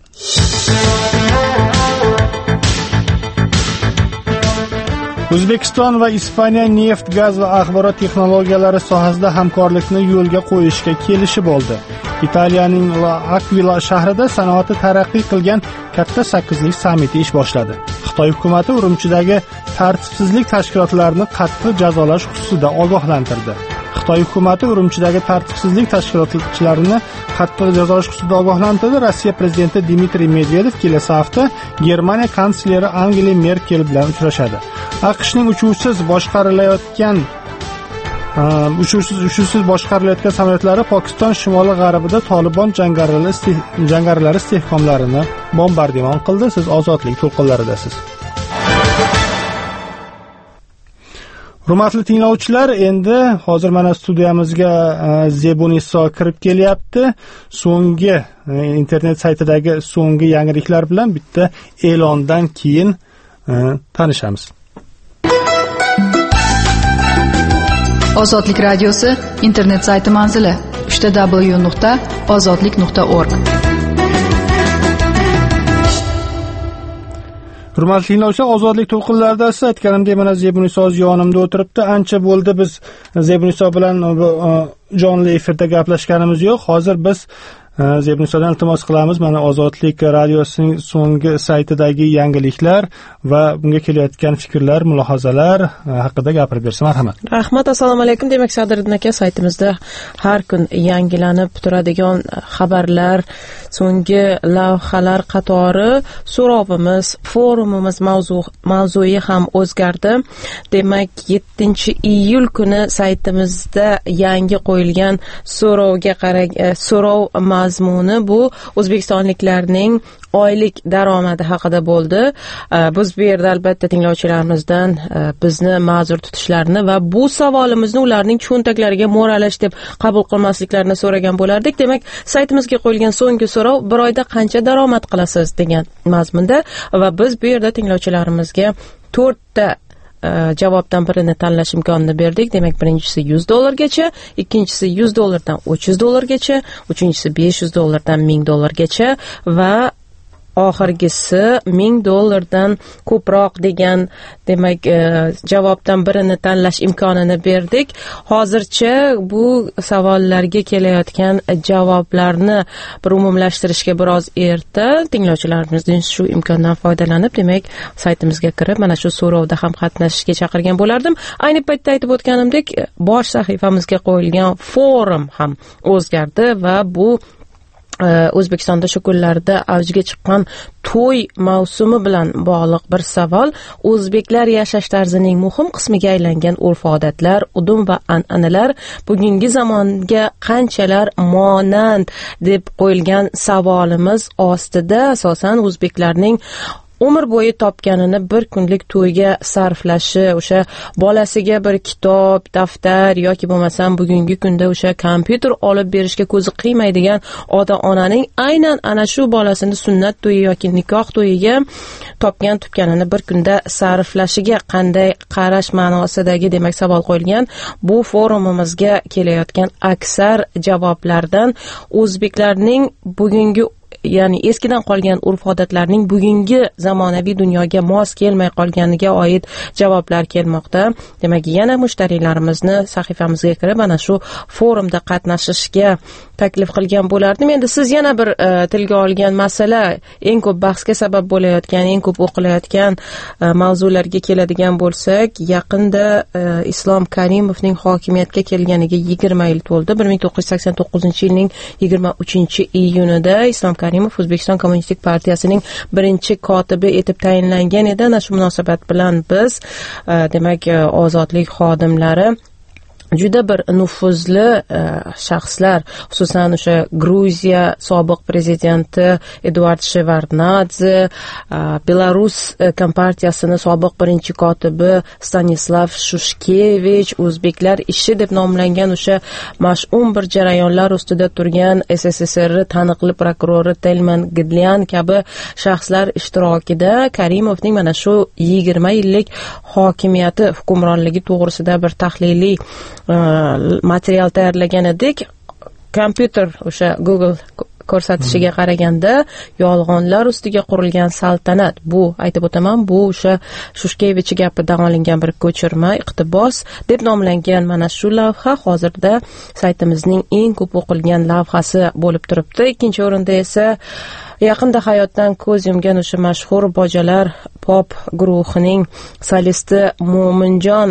O'zbekiston va Ispaniya neft, gaz va axborot texnologiyalari sohasida hamkorlikni yo'lga qo'yishga kelishib oldi. Italiyaning L'Aquila shahrida sanoati taraqqiy qilgan katta sakkizlik sammiti ish boshladi. Xitoy hukumati Urumchidagi tartibsizlik tashkilotlarini qattiq jazolash xususida ogohlantirdi. Xitoy hukumati Urumchidagi tartibsizlik tashkilotchilarini qattiq jazolash xususida ogohlantirdi. Rossiya prezidenti Dmitriy Medvedev kelasi hafta Germaniya kansleri Angela Merkel bilan uchrashadi. AQShning uchuvsiz boshqarilayotgan uchuvsiz uchuvsiz boshqarilayotgan samolyotlari Pokiston shimoli-g'arbida Tolibon jangarilari istehkomlarini bombardimon qildi. Siz ozodlik to'lqinlaridasiz. Hurmatli tinglovchilar, endi hozir mana studiyamizga Zebuniso kirib kelyapti. So'nggi internet saytidagi so'nggi yangiliklar bilan bitta e'londan keyin tanishamiz. Ozodlik radiosi internet sayti manzili w w w nuqta ozodlik nuqta org. Hurmatli tinglovchilar, ozodlik to'lqinlarida siz aytganimdek mana Zebuniso yonimda o'tiribdi. Ancha bo'ldi biz Zebuniso bilan jonli efirda gaplashganimiz yo'q. Hozir biz Zebunisodan iltimos qilamiz, mana Ozodlik radiosining so'nggi saytidagi yangiliklar va bunga kelayotgan fikrlar, mulohazalar haqida gapirib bersa marhamat. Rahmat, assalomu alaykum. Demak, Sadriddin aka, saytimizda har kun yangilanib turadigan xabarlar, so'nggi lavhalar qatori, so'rovimiz, forumimiz mavzu mavzui ham o'zgardi. Demak, yettinchi iyul kuni saytimizda yangi qo'yilgan so'rovga qarang, so'rov mazmuni bu O'zbekistonliklarning oylik daromadi haqida bo'ldi. Biz bu yerda albatta tinglovchilarimizdan bizni ma'zur tutishlarini va bu savolimizni ularning cho'ntaklariga mo'ralash deb qabul qilmasliklarini so'ragan bo'lardik. Demak, saytimizga qo'yilgan so'nggi so'rov bir oyda qancha daromad qilasiz degan mazmunda va biz bu yerda tinglovchilarimizga to'rtta javobdan birini tanlash imkonini berdik. Demak, birinchisi yuz dollargacha, ikkinchisi yuz dollardan uch yuz dollargacha, uchinchisi besh yuz dollardan ming dollargacha va oxirgisi ming dollardan ko'proq degan demak javobdan birini tanlash imkonini berdik. Hozircha bu savollarga kelayotgan javoblarni bir umumlashtirishga biroz erta. Tinglovchilarimizning shu imkondan foydalanib, demak, saytimizga kirib, mana shu so'rovda ham qatnashishga chaqirgan bo'lardim. Ayni paytda aytib o'tganimdek, bosh sahifamizga qo'yilgan forum ham o'zgardi va bu O'zbekistonda shu kunlarda avjiga chiqqan to'y mavsumi bilan bog'liq bir savol. O'zbeklar yashash tarzining muhim qismiga aylangan urf-odatlar, udum va an'analar bugungi zamonga qanchalar monand deb qo'yilgan savolimiz ostida asosan o'zbeklarning umr bo'yi topganini bir kunlik to'yga sarflashi, o'sha bolasiga bir kitob, daftar yoki bo'lmasam bugungi kunda o'sha kompyuter olib berishga ko'zi qiymaydigan ota-onaning aynan ana shu bolasini sunnat to'yi yoki nikoh to'yiga topgan tutganini bir kunda sarflashiga qanday qarash ma'nosidagi demak savol qo'yilgan. Bu forumimizga kelayotgan aksar javoblardan o'zbeklarning bugungi ya'ni eskidan qolgan urf-odatlarning bugungi zamonaviy dunyoga mos kelmay qolganiga oid javoblar kelmoqda. Demak, yana mushtariylarimizni sahifamizga kirib ana shu forumda qatnashishga taklif qilgan bo'lardim. Endi siz yana bir uh, tilga olgan masala, eng ko'p bahsga sabab bo'layotgan, eng ko'p o'qilayotgan uh, mavzularga keladigan bo'lsak, yaqinda uh, Islom Karimovning hokimiyatga kelganiga yigirma yil to'ldi. bir ming to'qqiz yuz sakson to'qqizinchi yilning yigirma uchinchi iyunida Islom Karimov O'zbekiston Kommunistik partiyasining birinchi kotibi etib tayinlangan edi. Ana shu munosabat bilan biz uh, demak uh, ozodlik xodimlari juda bir nufuzli uh, shaxslar, xususan o'sha Gruziya sobiq prezidenti Eduard Shevardnadze, uh, Belarus uh, kompartiyasining sobiq birinchi kotibi Stanislav Shushkevich, o'zbeklar ishi deb nomlangan o'sha mash'um bir jarayonlar ustida turgan S S S R taniqli prokurori Telman Gidlyan kabi shaxslar ishtirokida Karimovning mana shu yigirma yillik hokimiyati, hukmronligi to'g'risida bir tahliliy material tayyorlagan edik. Kompyuter o'sha Google ko'rsatishiga qaraganda yolg'onlar ustiga qurilgan saltanat, bu aytib o'taman, bu o'sha Shushkevich gapidan olingan bir ko'chirma, iqtibos deb nomlangan mana shu lavha hozirda saytimizning eng ko'p o'qilgan lavhasi bo'lib turibdi. Ikkinchi o'rinda esa yaqinda hayotdan ko'z yumgan o'sha mashhur bojalar pop guruhining solisti Mo'minjon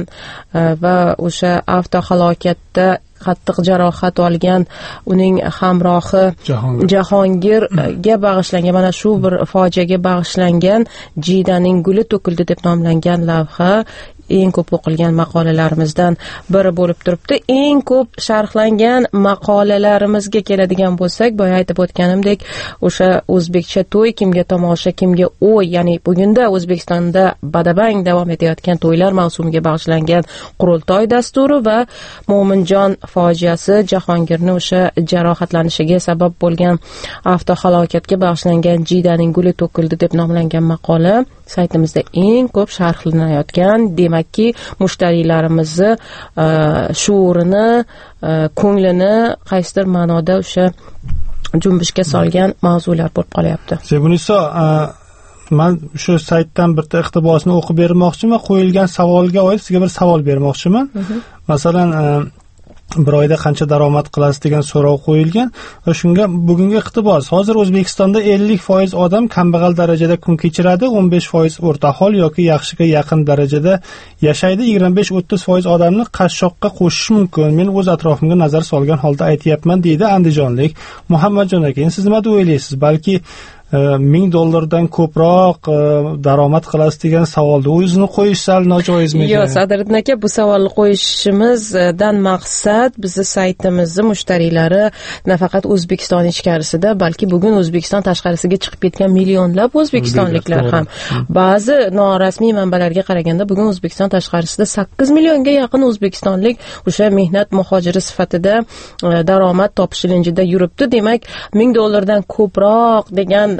va o'sha avtohalokatda qattiq jarohat olgan uning hamrohi Jahongir. Jahongirga bag'ishlangan mana shu bir fojiaga bag'ishlangan Jidaning guli to'kildi deb nomlangan lavha eng ko'p o'qilgan maqolalarimizdan biri bo'lib turibdi. Eng ko'p sharhlangan maqolalarimizga keladigan bo'lsak, boya aytib o'tganimdek, o'sha o'zbekcha to'y, kimga tomosha, kimga o'y, ya'ni bugunda O'zbekistonda badabang davom etayotgan to'ylar mavsumiga bag'ishlangan qurultoy dasturi va Mo'minjon fojiasi, Jahongirni o'sha jarohatlanishiga sabab bo'lgan avtohalokatga bag'ishlangan Jidaning guli to'kildi deb nomlangan maqola saytimizda eng ko'p sharhlanayotgan. Demakki, mushtariylarimizni uh, shuurini, uh, ko'nglini qaysidir ma'noda o'sha junbishga solgan mavzular bo'lib qolyapti. Zebunisa, uh, men shu saytdan bitta iqtibosni o'qib bermoqchiman. Qo'yilgan savolga oid sizga bir savol bermoqchiman. Uh-huh. Masalan, uh, bir oyda qancha daromad qilasiz degan so'rov qo'yilgan va shunga bugungi iqtibos: hozir O'zbekistonda ellik foiz odam kambag'al darajada kun kechiradi, o'n besh foiz o'rta ahol yoki yaxshiga yaqin darajada yashaydi, yigirma besh o'ttiz foiz odamni qashshoqqa qo'shish mumkin. Men o'z atrofimga nazar solgan holda aytayapman, deydi andijonlik Muhammadjon aka. Siz nima deb o'ylaysiz? Balki ming dollardan ko'proq daromad qilasiz degan savolni o'zini qo'yish sal nojoizmi? Yo'q, Sadriddin aka, bu savolni qo'yishimizdan maqsad bizni saytimizni mushtariylari nafaqat O'zbekiston ichkarisida, balki bugun O'zbekiston tashqarisiga chiqib ketgan millionlab o'zbekistonliklar ham. Ba'zi norasmiy manbalarga qaraganda bugun O'zbekiston tashqarisida sakkiz millionga yaqin o'zbekistonlik o'sha mehnat muhojiri sifatida daromad topish ilinjida yuribdi. Demak, ming dollardan ko'proq degan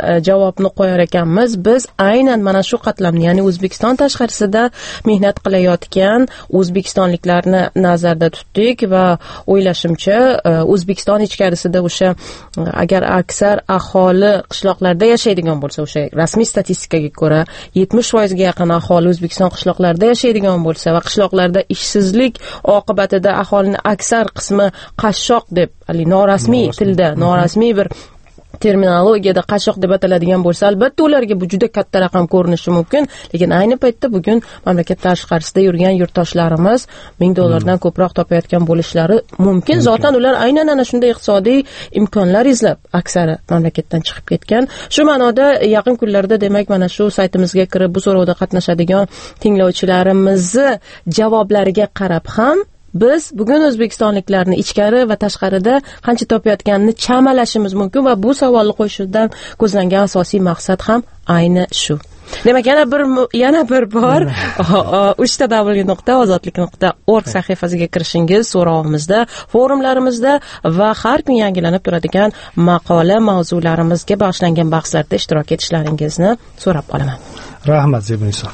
javobni qo'yar ekanmiz. Biz aynan mana shu qatlamni, ya'ni O'zbekiston tashqarisida mehnat qilayotgan o'zbekistonliklarni nazarda tutdik va o'ylashimcha O'zbekiston ichkarisida o'sha agar aksar aholi qishloqlarda yashaydigan bo'lsa, o'sha rasmiy statistikaga ko'ra yetmish foizga yaqin aholi O'zbekiston qishloqlarida yashaydigan bo'lsa va qishloqlarda ishsizlik oqibatida aholining aksar qismi qashshoq deb, hali norasmiy tilda, norasmiy bir terminologiyada qashshoq deb ataladigan bo'lsa, albatta ularga bu juda katta raqam ko'rinishi mumkin, lekin ayni paytda bugun mamlakat tashqarisida yurgan yurtdoshlarimiz ming dollardan ko'proq topayotgan bo'lishlari mumkin. Zotan ular aynan ana shunday iqtisodiy imkonlar izlab aksari mamlakatdan chiqib ketgan. Shu ma'noda yaqin kunlarda demak mana shu saytimizga kirib bu so'rovda qatnashadigan tinglovchilarimizni javoblariga qarab ham biz bugun o'zbekistonliklarni ichkari va tashqarida qancha topayotganini chamalashimiz mumkin va bu savolni qo'yishdan ko'zlangan asosiy maqsad ham ayni shu. Demak, yana bir yana bir bor uch ta w nuqta ozodlik nuqta org sahifasiga kirishingiz, so'rovimizda, forumlarimizda va har kun yangilanib turadigan maqola mavzularimizga bag'ishlangan bahslarda ishtirok etishlaringizni so'rab qolaman. Rahmat Zebinson.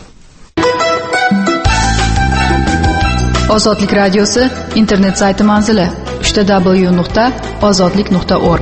Ozodlik radiosi internet sayti manzili uch ta w nuqta ozodlik nuqta org.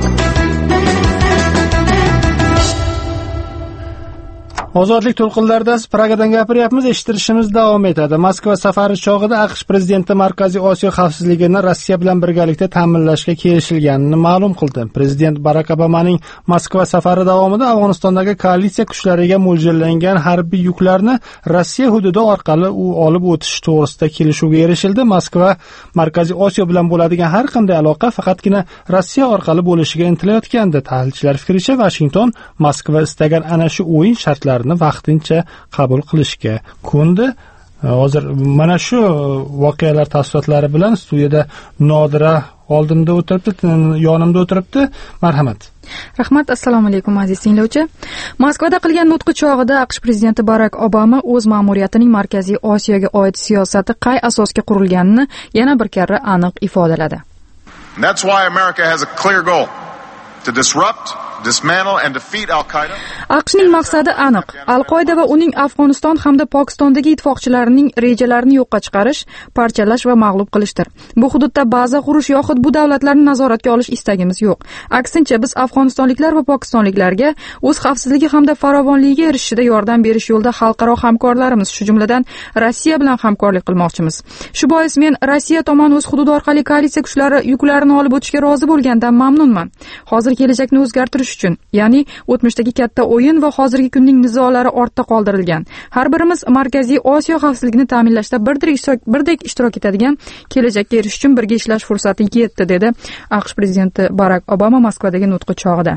Ozodlik to'lqinlarida Pragadan gapiryapmiz, eshittirishimiz davom etadi. Moskva safari chog'ida AQSh prezidenti Markaziy Osiyo xavfsizligini Rossiya bilan birgalikda ta'minlashga kelishilganini ma'lum qildi. Prezident Barak Obamaning Moskva safari davomida Afg'onistondagi koalitsiya kuchlariga mo'ljallangan harbiy yuklarni Rossiya hududi orqali u olib o'tish to'g'risida kelishuvga erishildi. Moskva Markaziy Osiyo bilan bo'ladigan har qanday aloqa faqatgina Rossiya orqali bo'lishiga intilayotgandi. Tahlilchilar fikricha, Washington Moskva istagan ana shu o'yin shartlarini vaqtincha qabul qilishga ko'ndi. Hozir mana shu voqealar tafsilotlari bilan studiyada Nodira oldimda o'tiribdi, yonimda o'tiribdi. Marhamat. Rahmat, assalomu alaykum aziz tinglovchi. Moskvada qilgan nutqi chog'ida AQSh prezidenti Barak Obama o'z ma'muriyatining Markaziy Osiyoga oid siyosati qay asosga qurilganini yana bir karra aniq ifodaladi. That's why America has a clear goal to disrupt, dismantle and defeat Al-Qaeda. AQShning maqsadi aniq. Al-Qoida va uning Afg'oniston hamda Pokistondagi ittifoqchilarining rejalarini yo'qqa chiqarish, parchalash va mag'lub qilishdir. Bu hududda baza qurish yoxud bu davlatlarni nazoratga olish istagimiz yo'q. Aksincha, biz afg'onistonliklar va pokistonliklarga o'z xavfsizligi hamda farovonligiga erishishida yordam berish yo'lida xalqaro hamkorlarimiz, shu jumladan Rossiya bilan hamkorlik qilmoqchimiz. Shu bois men Rossiya tomoni o'z hududi orqali koalitsiya kuchlari yuklarini olib o'tishga rozi bo'lgandan mamnunman. Hozir kelajakni o'zgartirish uchun, ya'ni o'tmishdagi katta o'yin va hozirgi kunning nizolari ortda qoldirilgan. Har birimiz Markaziy Osiyo xavfsizligini ta'minlashda birdek ishtirok, birdek ishtirok etadigan kelajakka erishish uchun birga ishlash fursati yetdi, dedi AQSh prezidenti Barak Obama Moskvadagi nutqi chog'ida.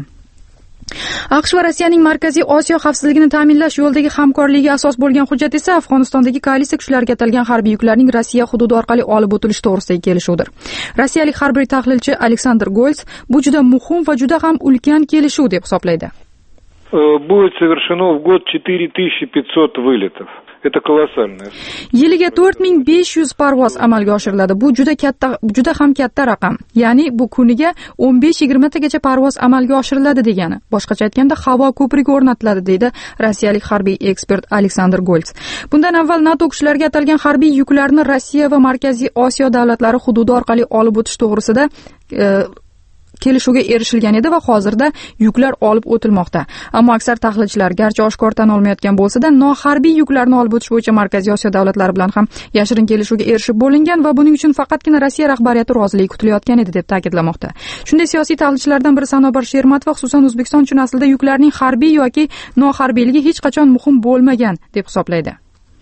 AQSh va Rossiyaning Markaziy Osiyo xavfsizligini ta'minlash yo'lidagi hamkorligiga asos bo'lgan hujjat esa Afg'onistondagi koalitsiya kuchlariga atalgan harbiy yuklarning Rossiya hududi orqali olib o'tilishi to'g'risidagi kelishuvdir. Rossiyalik harbiy tahlilchi Aleksandr Golts bu juda muhim va juda ham ulkan kelishuv deb hisoblaydi. Будет совершено в год четыре тысячи пятьсот вылетов. Это колоссально. Yiliga to'rt ming besh yuz parvoz amalga oshiriladi. Bu juda katta, juda ham katta raqam. Ya'ni bu kuniga o'n besh yigirma tagacha parvoz amalga oshiriladi degani. Boshqacha aytganda, havo ko'prigi o'rnatiladi, deydi rossiyalik harbiy ekspert Aleksandr Golts. Bundan avval NATO kuchlariga atalgan harbiy yuklarni Rossiya va Markaziy Osiyo davlatlari hududi orqali olib o'tish to'g'risida e, kelishuvga erishilgan edi va hozirda yuklar olib o'tilmoqda. Ammo aksar tahlilchilar garchi oshkor tan olmayotgan bo'lsa-da, noharbiy yuklarni olib o'tish bo'yicha Markaziy Osiyo davlatlari bilan ham yashirin kelishuvga erishib bo'lingan va buning uchun faqatgina Rossiya rahbariyati roziligi kutilayotgan edi deb ta'kidlamoqda. Shunday siyosiy tahlilchilardan biri Sanobar Shermatova xususan O'zbekiston uchun aslida yuklarning harbiy yoki noharbiyligi hech qachon muhim bo'lmagan deb hisoblaydi.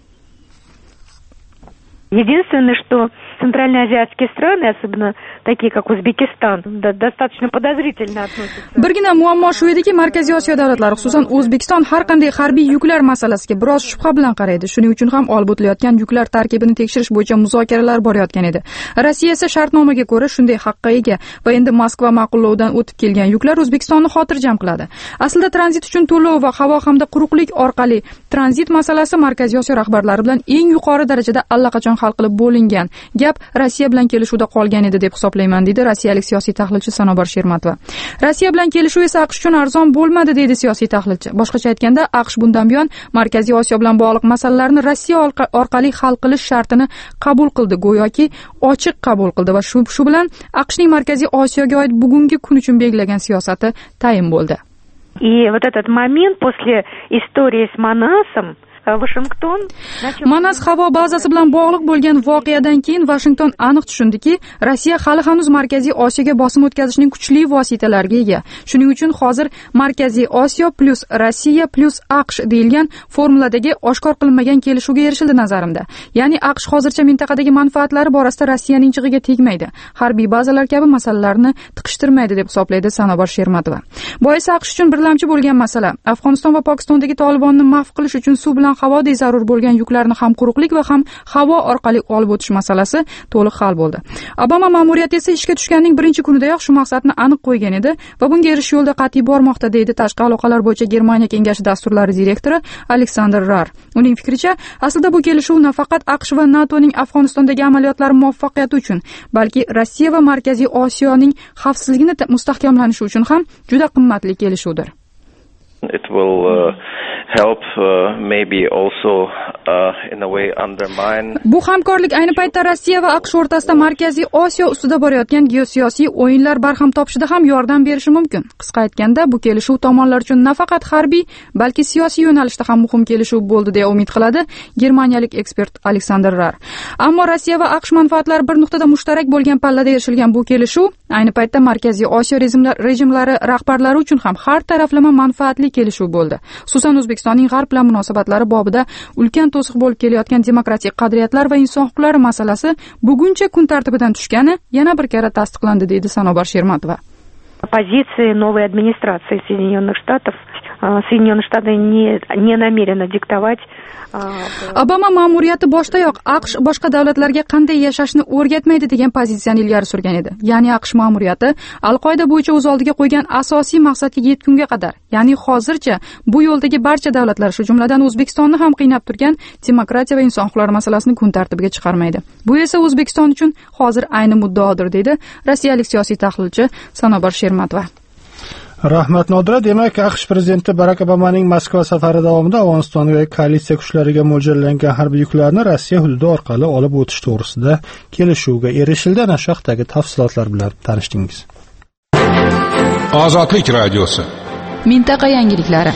Единственное, что центральноазиатские страны, особенно такие как Узбекистан, достаточно подозрительно относятся. Birgina muammo shu ediki, Markaziy Osiyo davlatlari, xususan O'zbekiston har qanday harbiy yuklar masalasiga biroz shubha bilan qaraydi. Shuning uchun ham olib o'tilayotgan yuklar tarkibini tekshirish bo'yicha muzokaralar borayotgan edi. Rossiya esa shartnomaga ko'ra shunday haqqa ega va endi Moskva ma'qullovdan o'tib kelgan yuklar O'zbekistonni xotirjam qiladi. Aslida tranzit uchun to'lov va havo hamda quruqlik orqali tranzit masalasi Markaziy Osiyo rahbarlari bilan eng yuqori darajada allaqachon hal qilib bo'lingan. Gap Rossiya bilan kelishuvda qolgan edi deb hisoblaydi hisoblayman, deydi rossiyalik siyosiy tahlilchi Sanobar Shermatova. Rossiya bilan kelishuv esa AQSh uchun arzon bo'lmadi, deydi siyosiy tahlilchi. Boshqacha aytganda, AQSh bundan buyon Markaziy Osiyo bilan bog'liq masalalarni Rossiya orqali hal qilish shartini qabul qildi, go'yoki ochiq qabul qildi va shu shu bilan AQShning Markaziy Osiyoga oid bugungi kun uchun belgilagan siyosati tayin bo'ldi. И вот этот момент после истории с Манасом Washington Manas havo bazasi bilan bog'liq bo'lgan voqeadan keyin Washington aniq tushundiki, Rossiya hali hanuz Markaziy Osiyoga bosim o'tkazishning kuchli vositalariga ega. Shuning uchun hozir Markaziy Osiyo plus Rossiya plus AQSh deyilgan formuladagi oshkor qilinmagan kelishuvga erishildi nazarimda. Ya'ni AQSh hozircha mintaqadagi manfaatlari borasida Rossiyaning jig'iga tegmaydi. Harbiy bazalar kabi masalalarni tiqishtirmaydi deb hisoblaydi Sanobar Shermatova. Boisi AQSh uchun birlamchi bo'lgan masala Afg'oniston va Pokistondagi Tolibonni mahv qilish uchun suv bilan havodek zarur bo'lgan yuklarni ham quruqlik va ham havo orqali olib o'tish masalasi to'liq hal bo'ldi. Obama ma'muriyati esa ishga tushganning birinchi kunidayoq shu maqsadni aniq qo'ygan edi va bunga erishish yo'lida qat'iy bormoqda, deydi tashqi aloqalar bo'yicha Germaniya kengashi dasturlari direktori Alexander Rar. Uning fikricha, aslida bu kelishuv nafaqat AQSh va NATOning Afg'onistondagi amaliyotlari muvaffaqiyati uchun, balki Rossiya va Markaziy Osiyoning xavfsizligini mustahkamlanishi uchun ham juda qimmatli kelishuvdir. It will uh, help uh, maybe also uh, in a way undermine. Bu hamkorlik ayni paytda Rossiya va AQSh o'rtasida Markaziy Osiyo ustida borayotgan geosiyosiy o'yinlar barham topishida ham yordam berishi mumkin. Qisqa aytganda, bu kelishuv tomonlar uchun nafaqat harbiy, balki siyosiy yo'nalishda ham muhim kelishuv bo'ldi deya umid qiladi germaniyalik ekspert Alexander Rar. Ammo Rossiya va AQSh manfaatlari bir nuqtada mushtarak bo'lgan pallada erishilgan bu kelishuv ayni paytda Markaziy Osiyo rejimlari rahbarlari uchun ham har taraflama manfaatli kelishuv bo'ldi. Xususan O'zbekistonning g'arb bilan munosabatlari bobida ulkan to'siq bo'lib kelayotgan demokratik qadriyatlar va inson huquqlari masalasi buguncha kun tartibidan tushgani yana bir karra tasdiqlandi, deydi Sanobar Shermatova. Позиции новой администрации Соединенных Штатов Соединенные Штаты не не намерены диктовать. Obama ma'muriyati boshdayoq AQSh boshqa davlatlarga qanday yashashni o'rgatmaydi degan pozitsiyani ilgari surgan edi. Ya'ni AQSh ma'muriyati Al-Qoida bo'yicha o'z oldiga qo'ygan asosiy maqsadga yetgunga qadar, ya'ni hozircha bu yo'ldagi barcha davlatlar, shu jumladan O'zbekistonni ham qiynab turgan demokratiya va inson huquqlari masalasini kun tartibiga chiqarmaydi. Bu esa O'zbekiston uchun hozir ayni muddaodir, deydi rossiyalik siyosiy tahlilchi Sanobar Shermatova. Rahmat Nodira. Demak, AQSh prezidenti Barak Obamaning Moskva safari davomida Afg'onistondagi koalitsiya kuchlariga mo'ljallangan harbiy yuklarni Rossiya hududi orqali olib o'tish to'g'risida kelishuvga erishildi. Ana shu haqdagi tafsilotlar bilan tanishdingiz. Ozodlik radiosi. Mintaqa yangiliklari.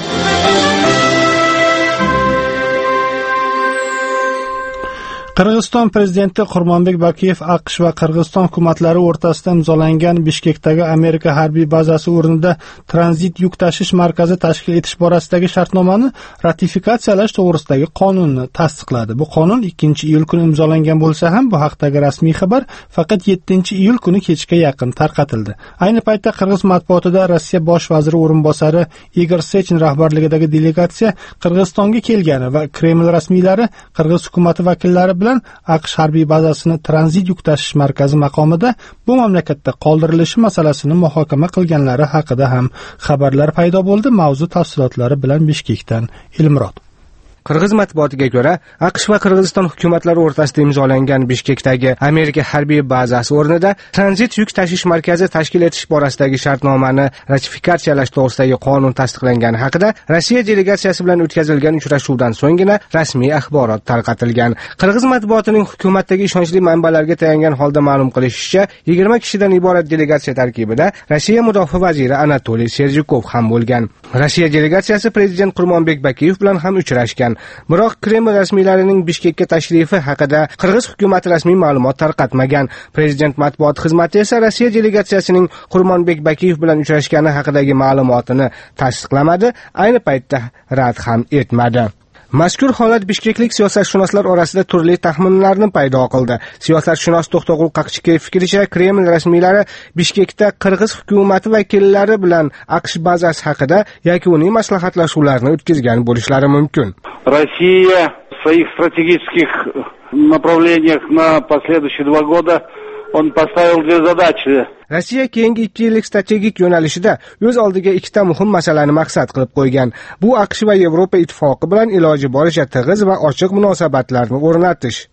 Qirg'iziston prezidenti Qurmonbek Bakiyev AQSh va Qirg'iziston hukumatlari o'rtasida imzolangan Bishkekdagi Amerika harbiy bazasi o'rnida tranzit yuk tashish markazi tashkil etish borasidagi shartnomani ratifikatsiyalash to'g'risidagi qonunni tasdiqladi. Bu qonun ikkinchi iyul kuni imzolangan bo'lsa ham, bu haqdagi rasmiy xabar faqat yettinchi iyul kuni kechga yaqin tarqatildi. Ayni paytda Qirg'iz matbuotida Rossiya bosh vaziri o'rinbosari Igor Sechin rahbarligidagi delegatsiya Qirg'izistonga kelgani va Kreml rasmiylari Qirg'iz hukumati vakillari bilan AQSh harbiy bazasini tranzit yuk tashish markazi maqomida bu mamlakatda qoldirilishi masalasini muhokama qilganlari haqida ham xabarlar paydo bo'ldi. Mavzu tafsilotlari bilan Bishkekdan Ilmurod. Qirg'iz matbuotiga ko'ra, AQSh va Qirg'iziston hukumatlari o'rtasida imzolangan Bishkekdagi Amerika harbiy bazasi o'rnida tranzit yuk tashish markazi tashkil etish borasidagi shartnomani ratifikatsiyalash to'g'risidagi qonun tasdiqlangani haqida Rossiya delegatsiyasi bilan o'tkazilgan uchrashuvdan so'nggina rasmiy axborot tarqatilgan. Qirg'iz matbuotining hukumatdagi ishonchli manbalarga tayangan holda ma'lum qilishicha, yigirma kishidan iborat delegatsiya tarkibida Rossiya mudofaa vaziri Anatoliy Serjikov ham bo'lgan. Rossiya delegatsiyasi prezident Qurmonbek Bakiyev bilan ham uchrashgan. Biroq Kreml rasmiylarining Bishkekka tashrifi haqida Qirg'iz hukumati rasmiy ma'lumot tarqatmagan. Prezident matbuot xizmati esa Rossiya delegatsiyasining Qurmonbek Bakiyev bilan uchrashgani haqidagi ma'lumotini tasdiqlamadi, ayni paytda rad ham etmadi. Mazkur holat bishkeklik siyosatshunoslar orasida turli taxminlarni paydo qildi. Siyosatshunos To'xtag'ul Qaqchikeyev fikricha, Kreml rasmiylari Bishkekda Qirg'iz hukumati vakillari bilan AQSh bazasi haqida yakuniy maslahatlashuvlarni o'tkazgan bo'lishlari mumkin. Rossiya в своих стратегических направлениях на последующие два года он поставил две задачи. Rossiya keyingi ikki yillik strategik yo'nalishida o'z oldiga ikkita muhim masalani maqsad qilib qo'ygan. Bu AQSh va Yevropa ittifoqi bilan iloji boricha tig'iz va ochiq munosabatlarni o'rnatish.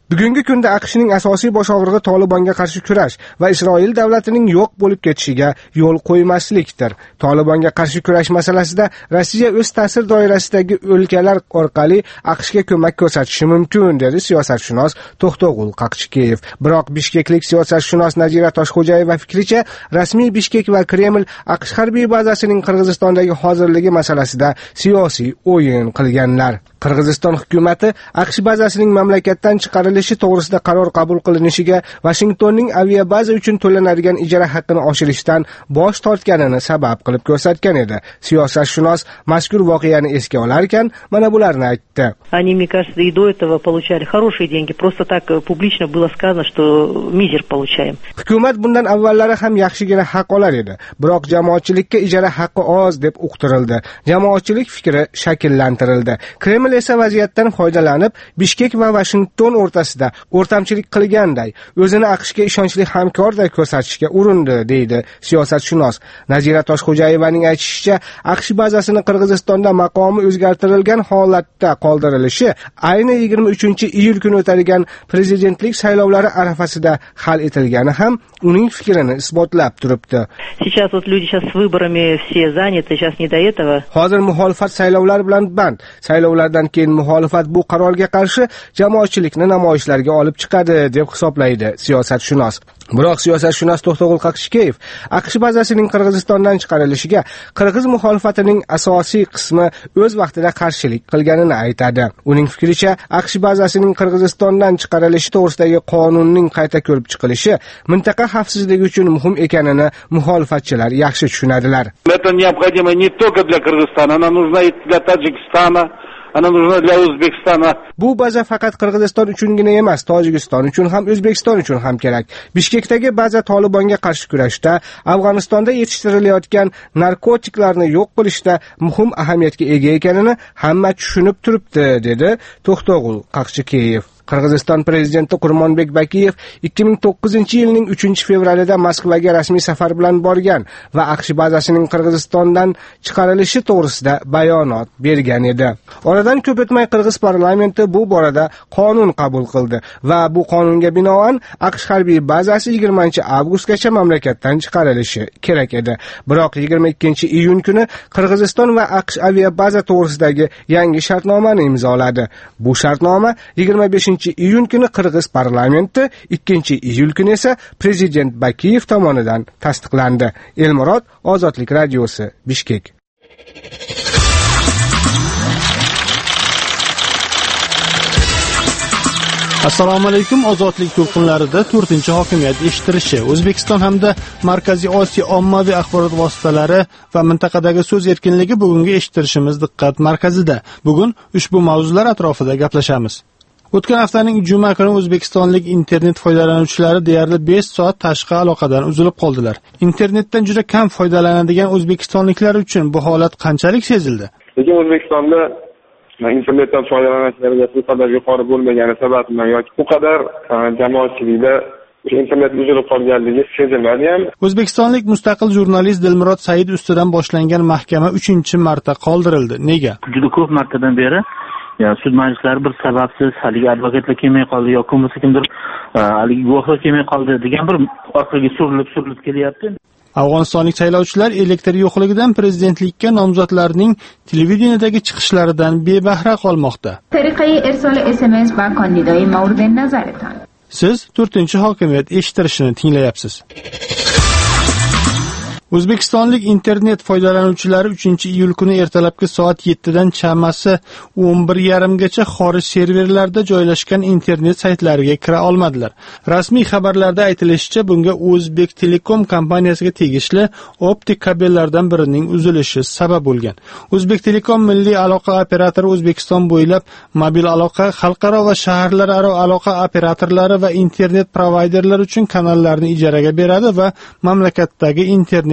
Bugungi kunda AQShning asosiy bosh og'rig'i Tolibonga qarshi kurash va Isroil davlatining yo'q bo'lib ketishiga yo'l qo'ymaslikdir. Tolibonga qarshi kurash masalasida Rossiya o'z ta'sir doirasidagi o'lkalar orqali AQShga ko'mak ko'rsatishi mumkin, dedi siyosatshunos To'xtag'ul Qaqchikeyev. Biroq bishkeklik siyosatshunos Nazira Toshxo'jayeva fikricha, rasmiy Bishkek va Kreml AQSh harbiy bazasining Qirg'izistondagi hozirligi masalasida siyosiy o'yin qilganlar. Qirg'iziston hukumatati AQSh bazasining mamlakatdan chiqarilishi to'g'risida qaror qabul qilinishiga Washingtonning aviabaza uchun to'lanadigan ijara haqqini oshirishdan bosh tortganini sabab qilib ko'rsatgan edi. Siyosatshunos mazkur voqeani esga olar ekan, mana bularni aytdi. Они, мне кажется, и до этого получали хорошие деньги. Просто так публично было сказано, что мизер получаем. Hukumat bundan avvallari ham yaxshigina haq olar edi. Biroq jamoatchilikka ijara haqqi oz deb uqtirildi. Jamoatchilik fikri shakllantirildi. Kreml esa vaziyatdan foydalanib, Bishkek va Washington o'rtasida o'rtamchilik qilganday, o'zini AQShga ishonchli hamkorday ko'rsatishga urindi, deydi siyosatshunos. Nazira Toshxo'jayevaning aytishicha, AQSh bazasini Qirg'izistonda maqomi o'zgartirilgan holatda qoldirilishi ayni yigirma uchinchi iyul kuni o'tadigan prezidentlik saylovlari arafasida hal etilgani ham uning fikrini isbotlab turibdi. Сейчас вот люди сейчас с выборами все заняты, сейчас не до этого. Hozir muxolifat saylovlar bilan band. Saylovlardan keyin muxolifat bu qarorga qarshi jamoatchilikni namoyishlarga olib chiqadi, deb hisoblaydi siyosatshunos. Biroq siyosatshunos To'xtag'ul Qaqchikeyev AQSh bazasining Qirg'izistondan chiqarilishiga qirg'iz muxolifatining asosiy qismi o'z vaqtida qarshilik qilganini aytadi. Uning fikricha, AQSh bazasining Qirg'izistondan chiqarilishi to'g'risidagi qonunning qayta ko'rib chiqilishi mintaqa xavfsizligi uchun muhim ekanini muxolifatchilar yaxshi tushunadilar. Это необходимо не только для Кыргызстана, она нужна и для Таджикистана. Ana нужна для O'zbekistona. Bu baza faqat Qirg'iziston uchungina emas, Tojikiston uchun ham, O'zbekiston uchun ham kerak. Bishkekdagi baza Tolibonga qarshi kurashda, Afg'onistonda yetishtirilayotgan narkotiklarni yo'q qilishda muhim ahamiyatga ega ekanini hamma tushunib turibdi, dedi To'xtag'ul Qaqchikeyev. Qirg'iziston prezidenti Qurmonbek Bakiyev ikki ming to'qqizinchi yilning uchinchi fevralida Moskvaga rasmiy safar bilan borgan va AQSh bazasining Qirg'izistondan chiqarilishi to'g'risida bayonot bergan edi. Oradan ko'p o'tmay Qirg'iz parlamenti bu borada qonun qabul qildi va bu qonunga binoan AQSh harbiy bazasi yigirmanchi avgustgacha mamlakatdan chiqarilishi kerak edi. Biroq yigirma ikkinchi iyun kuni Qirg'iziston va AQSh aviabaza to'g'risidagi yangi shartnomani imzoladi. Bu shartnoma yigirma beshinchi iyun kuni Qirg'iz parlamenti, ikkinchi iyul kuni esa prezident Bakiyev tomonidan tasdiqlandi. Elmurod, Ozodlik radiosi, Bishkek. Assalomu alaykum. Ozodlik to'lqinlarida to'rtinchi hokimiyat eshittirishi, O'zbekiston hamda Markaziy Osiyo ommaviy axborot vositalari va mintaqadagi so'z erkinligi bugungi eshittirishimiz diqqat markazida. Bugun ushbu mavzular atrofida gaplashamiz. O'tgan haftaning juma kuni o'zbekistonlik internet foydalanuvchilari deyarli besh soat tashqi aloqadan uzilib qoldilar. Internetdan juda kam foydalanadigan o'zbekistonliklar uchun bu holat qanchalik sezildi? Lekin O'zbekistonda internetdan foydalanish darajasi bu qadar yuqori bo'lmagani sababidan yoki bu qadar jamoatchilikda internet uzilib qolganligi sezilmadi ham. O'zbekistonlik mustaqil jurnalist Dilmurod Said ustidan boshlangan mahkama uchinchi marta qoldirildi. Nega? Juda ko'p martadan beri ya sud majlislari bir sababsiz haligi advokatlar kelmay qoldi yoki bo'lmasa kimdir haligi guvohlar kelmay qoldi degan bir orqaga surilib surilib kelyapti. Afg'onistonlik saylovchilar elektr yo'qligidan prezidentlikka nomzodlarning televideniyadagi chiqishlaridan bebahra qolmoqda. Tariqai irsoli S M S va kandidoi mavrid nazaridan. Siz to'rtinchi hokimiyat eshittirishini tinglayapsiz. O'zbekistonlik internet foydalanuvchilari uchinchi iyul kuni ertalabki soat yettidan chamasi o'n bir yarim gacha xorij serverlarida joylashgan internet saytlariga kira olmadilar. Rasmiy xabarlarda aytilishicha, bunga O'zbek Telekom kompaniyasiga tegishli optik kabellardan birining uzilishi sabab bo'lgan. O'zbek Telekom milliy aloqa operatori O'zbekiston bo'ylab mobil aloqa, xalqaro va shaharlararo aloqa operatorlari va internet provayderlar uchun kanallarni ijaraga beradi va mamlakatdagi internet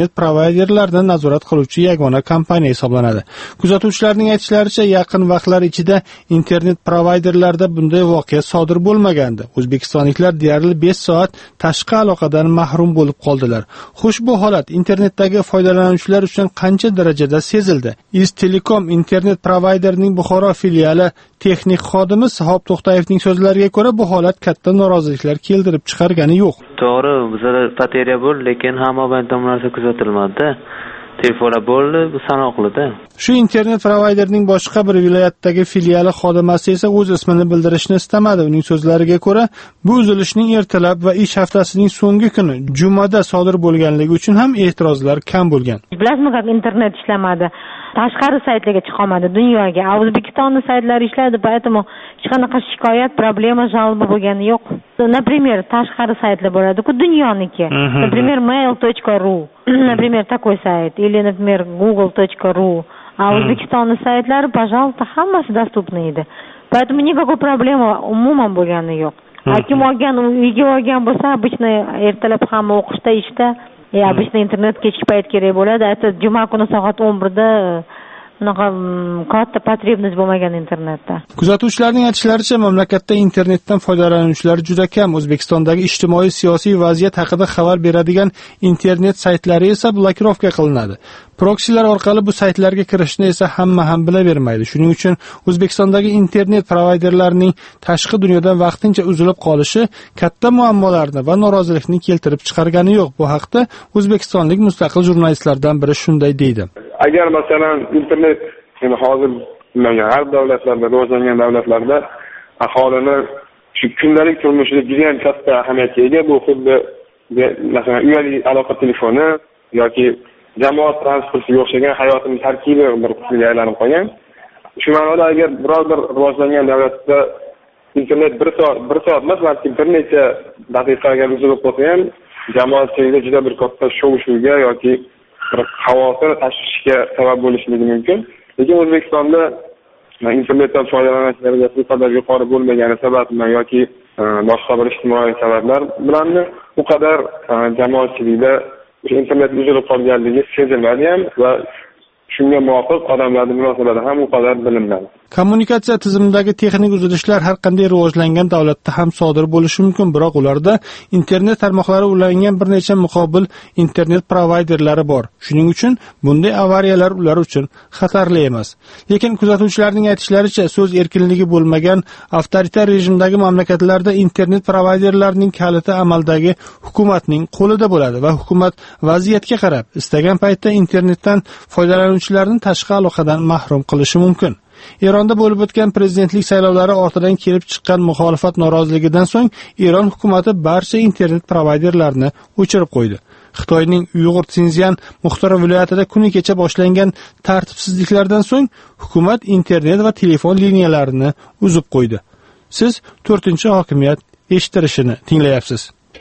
internet provayderlarini nazorat qiluvchi yagona kompaniya hisoblanadi. Kuzatuvchilarning aytishlaricha, yaqin vaqtlar ichida internet provayderlarda bunday voqea sodir bo'lmagandi. O'zbekistonliklar deyarli besh soat tashqi aloqadan mahrum bo'lib qoldilar. Xo'sh, bu holat internetdagi foydalanuvchilar uchun qancha darajada sezildi? Iz Telekom internet provayderining Buxoro filiali texnik xodimi Sahob To'xtayevning so'zlariga ko'ra, bu holat katta noroziliklar keltirib chiqargani yo'q. To'g'ri, bizda bateriya bor, lekin hamma bunday narsa kuzatilmadi. Telefonlar bo'ldi, bu sanoqlida. Shu internet provayderning boshqa bir viloyatdagi filiali xodimasi esa o'z ismini bildirishni istamadi. Uning so'zlariga ko'ra, bu uzilishning ertalab va ish haftasining so'nggi kuni jumada sodir bo'lganligi uchun ham e'tirozlar kam bo'lgan. Bilasizmi, как internet ishlamadi? Tashqari saytlarga chiqa olmadi dunyoga. O'zbekistonning saytlari ishladi, поэтому hech qanaqa shikoyat, problema, жалоба bo'lgani yo'q. Например, tashqari saytlar bo'ladi-ku dunyoniki. Например, mail точка ру. Например, такой сайт. Или, например, google точка ру. А O'zbekistonning saytlari, пожалуйста, hammasi доступны edi. Поэтому никакой проблемы umuman bo'lgani yo'q. Kim olgan, uyga olgan bo'lsa, обычно ertalab hamma o'qishda, ishda, e, обычно internet kechki payt kerak bo'ladi. Aytsa, juma kuni soat o'n birda unaqa katta потребность bo'lmagan internetda. Kuzatuvchilarning aytishlaricha, mamlakatda internetdan foydalanuvchilar juda kam. O'zbekistondagi ijtimoiy siyosiy vaziyat haqida xabar beradigan internet saytlari esa blokirovka qilinadi. Proksilar orqali bu saytlarga kirishni esa hamma ham bilavermaydi. Shuning uchun O'zbekistondagi internet provayderlarining tashqi dunyodan vaqtincha uzilib qolishi katta muammolarni va norozilikni keltirib chiqargani yo'q. Bu haqda o'zbekistonlik mustaqil jurnalistlardan biri shunday deydi. Agar masalan internet yani hozir har davlatlarda, rivojlangan davlatlarda aholini shu kundalik turmushida juda ham katta ahamiyatga ega, bu xuddi masalan uyali aloqa telefoni yoki jamoat transportiga o'xshagan hayotining tarkibi bir qismiga aylanib qolgan. Shu ma'noda agar biror bir rivojlangan davlatda internet bir soat bir soat emas, balki bir necha daqiqaga uzilib qolsa ham jamoatchilikda juda bir katta shov-shuvga yoki bir xavotir tashvishga sabab bo'lishligi mumkin. Lekin O'zbekistonda internetdan foydalanish darajasi u qadar yuqori bo'lmagani sababdan yoki boshqa bir ijtimoiy sabablar bilan u qadar jamoatchilikda internet uzilib qolganligi sezilmadi ham va shunga muvofiq odamlarning munosabati ham u qadar bilinmadi. Kommunikatsiya tizimidagi texnik uzilishlar har qanday rivojlangan davlatda ham sodir bo'lishi mumkin, biroq ularda internet tarmoqlari ulangan bir necha muqobil internet provayderlari bor. Shuning uchun bunday avariyalar ular uchun xatarli emas. Lekin kuzatuvchilarning aytishlaricha, so'z erkinligi bo'lmagan avtoritar rejimdagi mamlakatlarda internet provayderlarining kaliti amaldagi hukumatning qo'lida bo'ladi va hukumat vaziyatga qarab istagan paytda internetdan foydalanuvchilarni tashqi aloqadan mahrum qilishi mumkin. Eronda bo'lib o'tgan prezidentlik saylovlari ortidan kelib chiqqan muxolifat noroziligidan so'ng Eron hukumatı barcha internet provayderlarini o'chirib qo'ydi. Xitoyning Uyg'ur Sinzyan muxtor viloyatida kuni kecha boshlangan tartibsizliklardan so'ng hukumat internet va telefon liniyalarini uzib qo'ydi. Siz to'rtinchi hokimiyat eshittirishini tinglayapsiz.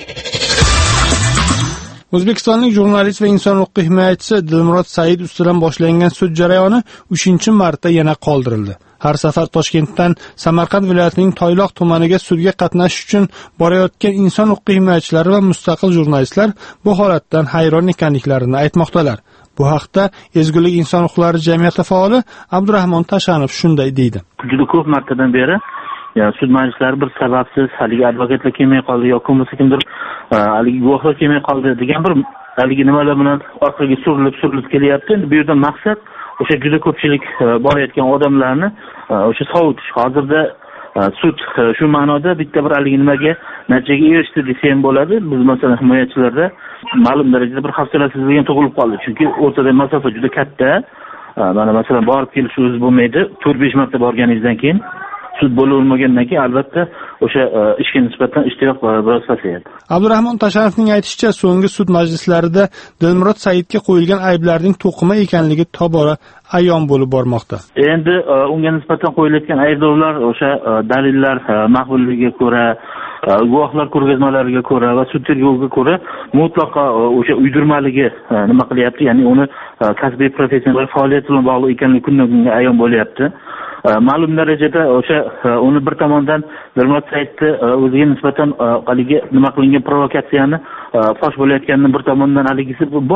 O'zbekistonlik jurnalist va inson huquq himoyachisi Dilmurod Said ustidan boshlangan sud jarayoni uchinchi marta yana qoldirildi. Har safar Toshkentdan Samarqand viloyatining Toyloq tumaniga sudga qatnashish uchun borayotgan inson huquq himoyachilari va mustaqil jurnalistlar bu holatdan hayron ekanliklarini aytmoqdalar. Bu haqda Ezgulik inson huquqlari jamiyati faoli Abdurahmon Tashanov shunday deydi. Juda ko'p martadan beri ya sud majlislari bir sababsiz haligi advokatlar kelmay qoldi yoki bo'lmasa kimdir haligi guvohlar kelmay qoldi degan bir haligi nimalar bilan orqaga surilib surilib kelyapti. Endi bu yerda maqsad o'sha juda ko'pchilik borayotgan odamlarni o'sha sovutish. Hozirda sud shu ma'noda bitta bir haligi nimaga natijaga erishdi desa ham bo'ladi. Biz masalan himoyachilarda ma'lum darajada bir hafsalasizlik ham tug'ilib qoldi. Chunki o'rtada masofa juda katta. Mana masalan borib kelish o'zi bo'lmaydi. to'rt besh marta borganingizdan keyin sud bo'lolmagandan keyin albatta o'sha ishga nisbatan ishtiyoq biroz pasayadi. Abdurahmon Tashanovning aytishicha, so'nggi sud majlislarida Dilmurod Saidga qo'yilgan ayblarning to'qima ekanligi tobora ayon bo'lib bormoqda. Endi unga nisbatan qo'yilayotgan ayblovlar o'sha dalillar maqbulligiga ko'ra, guvohlar ko'rgazmalariga ko'ra va sud tergoviga ko'ra mutlaqo o'sha uydirmaligi nima qilyapti, ya'ni uni kasbiy professional faoliyat bilan bog'liq ekanligi kundan kunga ayon bo'lyapti. Ma'lum darajada o'sha uni bir tomondan Dilmurod Saidni o'ziga nisbatan haligi nima qilingan provokatsiyani fosh bo'layotganini bir tomondan haligisi bor.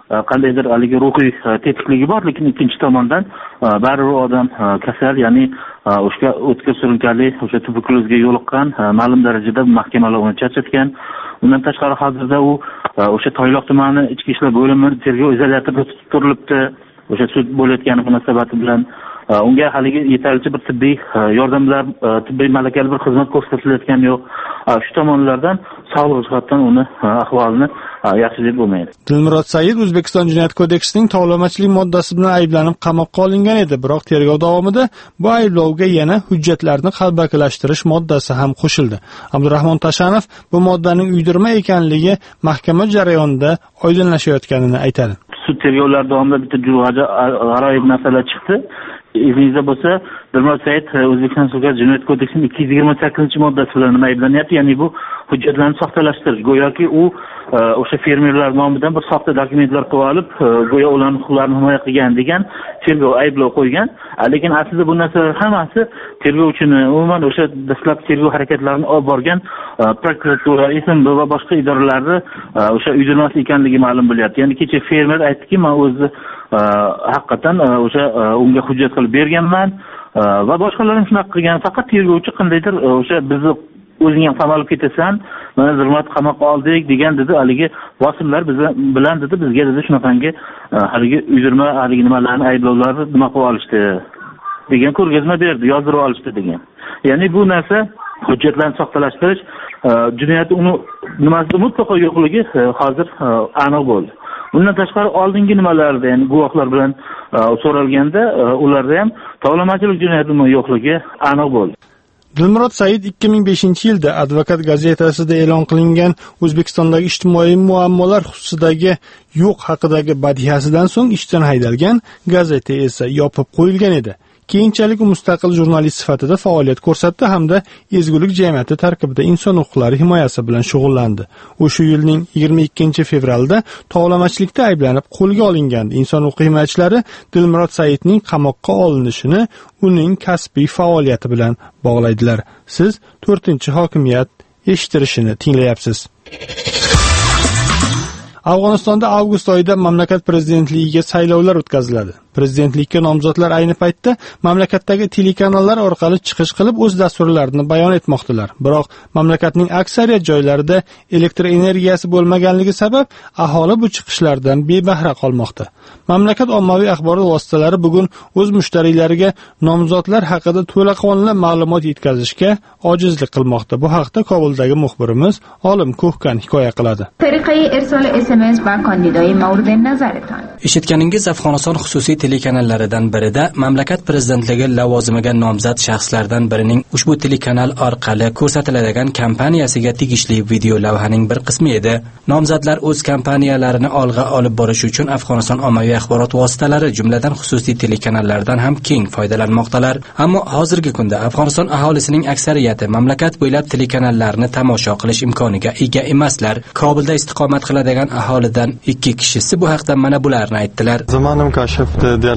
qandaydir haligi ruhiy tetikligi bor, lekin ikkinchi tomondan baribir odam kasal, ya'ni o'sha o'tkir surunkali, o'sha tuberkulozga yo'liqqan, ma'lum darajada mahkamalar uni charchatgan. Undan tashqari hozirda u o'sha Toyloq tumani ichki ishlar bo'limi tergov izolyatorida tutib turilibdi. O'sha sud bo'layotgani munosabati bilan unga haligi yetarlicha bir tibbiy yordamlar, tibbiy malakali bir xizmat ko'rsatilayotgani yo'q. Shu tomonlardan sog'liq jihatdan uni ahvolini yaxshi deb bo'lmaydi. Dilmurod Said O'zbekiston Jinoyat kodeksining tovlamachilik moddasi bilan ayblanib qamoqqa olingan edi, biroq tergov davomida bu ayblovga yana hujjatlarni qalbakilashtirish moddasi ham qo'shildi. Abdurahmon Tashanov bu moddaning uydirma ekanligi mahkama jarayonida oydinlashayotganini aytadi. Sud tergovlari davomida bitta juda g'aroyib masala chiqdi. Eringizda bo'lsa, Dilmurod Said O'zbekiston Jinoyat kodeksining ikki yuz yigirma sakkizinchi moddasi bilan nima ayblanyapti? Ya'ni bu hujjatlarni soxtalashtirish, go'yoki u o'sha fermerlar nomidan bir soxta dokumentlar qilib olib, go'yo ularning huquqlarini himoya qilgan degan tergov ayblov qo'ygan. Lekin aslida bu narsalar hammasi tergovchini, umuman o'sha dastlabki tergov harakatlarini olib borgan prokuratura, S M B va boshqa idoralarni o'sha uydirmasi ekanligi ma'lum bo'lyapti. Ya'ni kecha fermer aytdiki, men o'zi haqiqatan o'sha unga hujjat qilib berganman va boshqalar ham shunaqa qilgan. Faqat tergovchi qandaydir o'sha bizni o'zing ham qamalib ketasan, mana Dilmurod qamoqqa oldik degan dedi, haligi bosimlar biz bilan dedi, bizga dedi shunaqangi haligi uydirma haligi nimalarni ayblovlarni nima qilib olishdi degan ko'rgazma berdi, yozdirib olishdi degan. Ya'ni bu narsa hujjatlarni soxtalashtirish, jinoyat uni nimasida mutlaqo yo'qligi hozir aniq bo'ldi. Bundan tashqari oldingi nimalarda, ya'ni guvohlar bilan so'ralganda ularda ham tovlamachilik jinoyatining yo'qligi aniq bo'ldi. Dilmurod Said ikki ming beshinchi yilda Advokat gazetasida e'lon qilingan O'zbekistondagi ijtimoiy muammolar xususidagi yo'q haqidagi badihasidan so'ng ishdan haydalgan, gazeta esa yopib qo'yilgan edi. Keyinchalik u mustaqil jurnalist sifatida faoliyat ko'rsatdi hamda ezgulik jamiyati tarkibida inson huquqlari himoyasi bilan shug'ullandi. U shu yilning yigirma ikkinchi fevralda tovlamachilikda ayblanib qo'lga olingandi. Inson huquq himoyachilari Dilmurod Saidning qamoqqa olinishini uning kasbiy faoliyati bilan bog'laydilar. Siz to'rtinchi hokimiyat eshittirishini tinglayapsiz. Afg'onistonda avgust oyida mamlakat prezidentligiga saylovlar o'tkaziladi. Prezidentlikka nomzodlar ayni paytda mamlakatdagi telekanallar orqali chiqish qilib o'z dasturlarini bayon etmoqdalar. Biroq mamlakatning aksariyat joylarida elektr energiyasi bo'lmaganligi sabab aholi bu chiqishlardan bebahra qolmoqda. Mamlakat ommaviy axborot vositalari bugun o'z mushtariylariga nomzodlar haqida to'laqonli ma'lumot yetkazishga ojizlik qilmoqda. Bu haqda Kobuldagi muxbirimiz Olim Ko'hkan hikoya qiladi. Eshitganingiz, Afg'oniston xususiy telekanallaridan birida mamlakat prezidentligi lavozimiga nomzod shaxslardan birining ushbu telekanal orqali ko'rsatiladigan kampaniyasiga tegishli video lavhaning bir qismi edi. Nomzodlar o'z kampaniyalarini olg'a olib borish uchun Afg'oniston ommaviy axborot vositalari, jumladan xususiy telekanallardan ham keng foydalanmoqdalar. Ammo hozirgi kunda Afg'oniston aholisining aksariyati mamlakat bo'ylab telekanallarni tomosha qilish imkoniga ega emaslar. Kobulda istiqomat qiladigan aholidan ikki kishisi bu haqda mana bularni aytdilar. Zamanim Kashif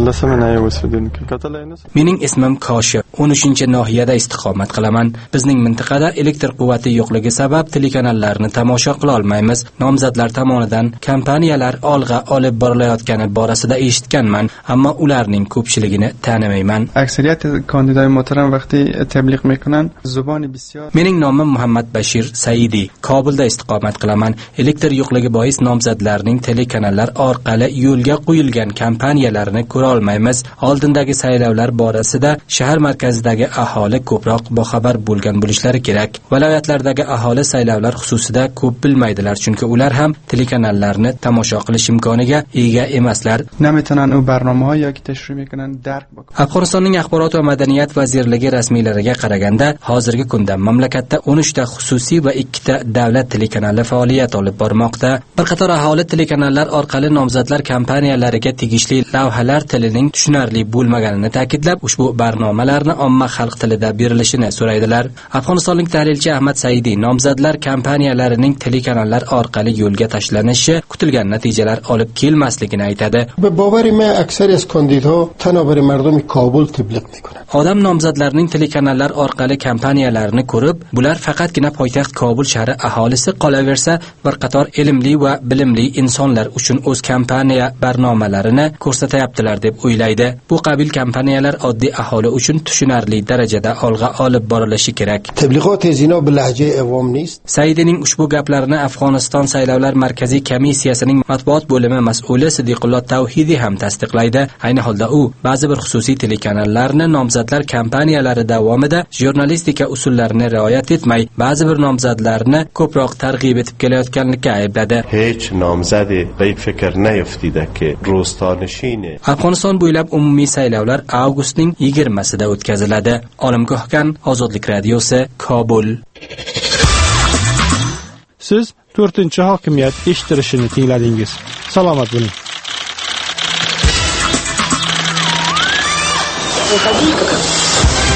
Mening ismim Koshif. o'n uchinchi nohiyada istiqomat qilaman. Bizning mintaqada elektr quvvati yo'qligi sabab telekanallarni tomosha qila olmaymiz. Nomzodlar tomonidan kampaniyalar olg'a olib borilayotgani borasida eshitganman, ammo ularning ko'pchiligini tanimayman. Aksariyat kandidatlar muhtaram vaqti tabliq meqinan zuboni bisyor. Mening nomim Muhammad Bashir Saidi. Kobulda istiqomat qilaman. Elektr yo'qligi bois nomzodlarning telekanallar orqali yo'lga qo'yilgan kampaniyalarni ko'ra olmaymiz. Oldindagi saylovlar borasida shahar markazidagi aholi ko'proq boxabar bo'lgan bo'lishlari kerak. Viloyatlardagi aholi saylovlar xususida ko'p bilmaydilar, chunki ular ham telekanallarni tomosha qilish imkoniga ega emaslar. Namitanan u barnomaha yoki tashrif qilan dark bak. Afg'onistonning axborot va madaniyat vazirligi rasmiylariga qaraganda, hozirgi kunda mamlakatda o'n uchta xususiy va ikkita davlat telekanali faoliyat olib bormoqda. Bir qator aholi telekanallar orqali nomzodlar kampaniyalariga tegishli lavhalar barnomalar tilining tushunarli bo'lmaganini ta'kidlab, ushbu barnomalarni omma xalq tilida berilishini so'raydilar. Afg'onistonlik tahlilchi Ahmad Saidiy nomzodlar kompaniyalarining telekanallar orqali yo'lga tashlanishi kutilgan natijalar olib kelmasligini aytadi. به باور من اکثر از کاندیدها تنها برای مردم کابل تبلیغ میکنند. Odam nomzodlarning telekanallar orqali kompaniyalarini ko'rib, bular faqatgina poytaxt Kobul shahri aholisi qolaversa, bir qator ilmli va bilimli insonlar uchun o'z kompaniya barnomalarini ko'rsatyaptilar deb o'ylaydi. Bu qabil kompaniyalar oddiy aholi uchun tushunarli darajada olg'a olib borilishi kerak. تبلیغات از اینا به لهجه عوام نیست. Saidining ushbu gaplarini Afg'oniston saylovlar markaziy komissiyasining matbuot bo'limi mas'uli Sidiqulloh Tavhidi ham tasdiqlaydi. Ayni holda u ba'zi bir xususiy telekanallarni nomzodlar kompaniyalari davomida jurnalistika usullarini rioyat etmay, ba'zi bir nomzodlarni ko'proq targ'ib etib kelayotganlikka aybladi. Hech nomzodi به fikr نیفتیده که روستانشینه. Afg'oniston bo'ylab umumiy saylovlar avgustning yigirmasida o'tkaziladi. Olimgohkan, Ozodlik radiosi, Kobul. Siz to'rtinchi hokimiyat eshittirishini tingladingiz. Salomat bo'ling. Выходи, как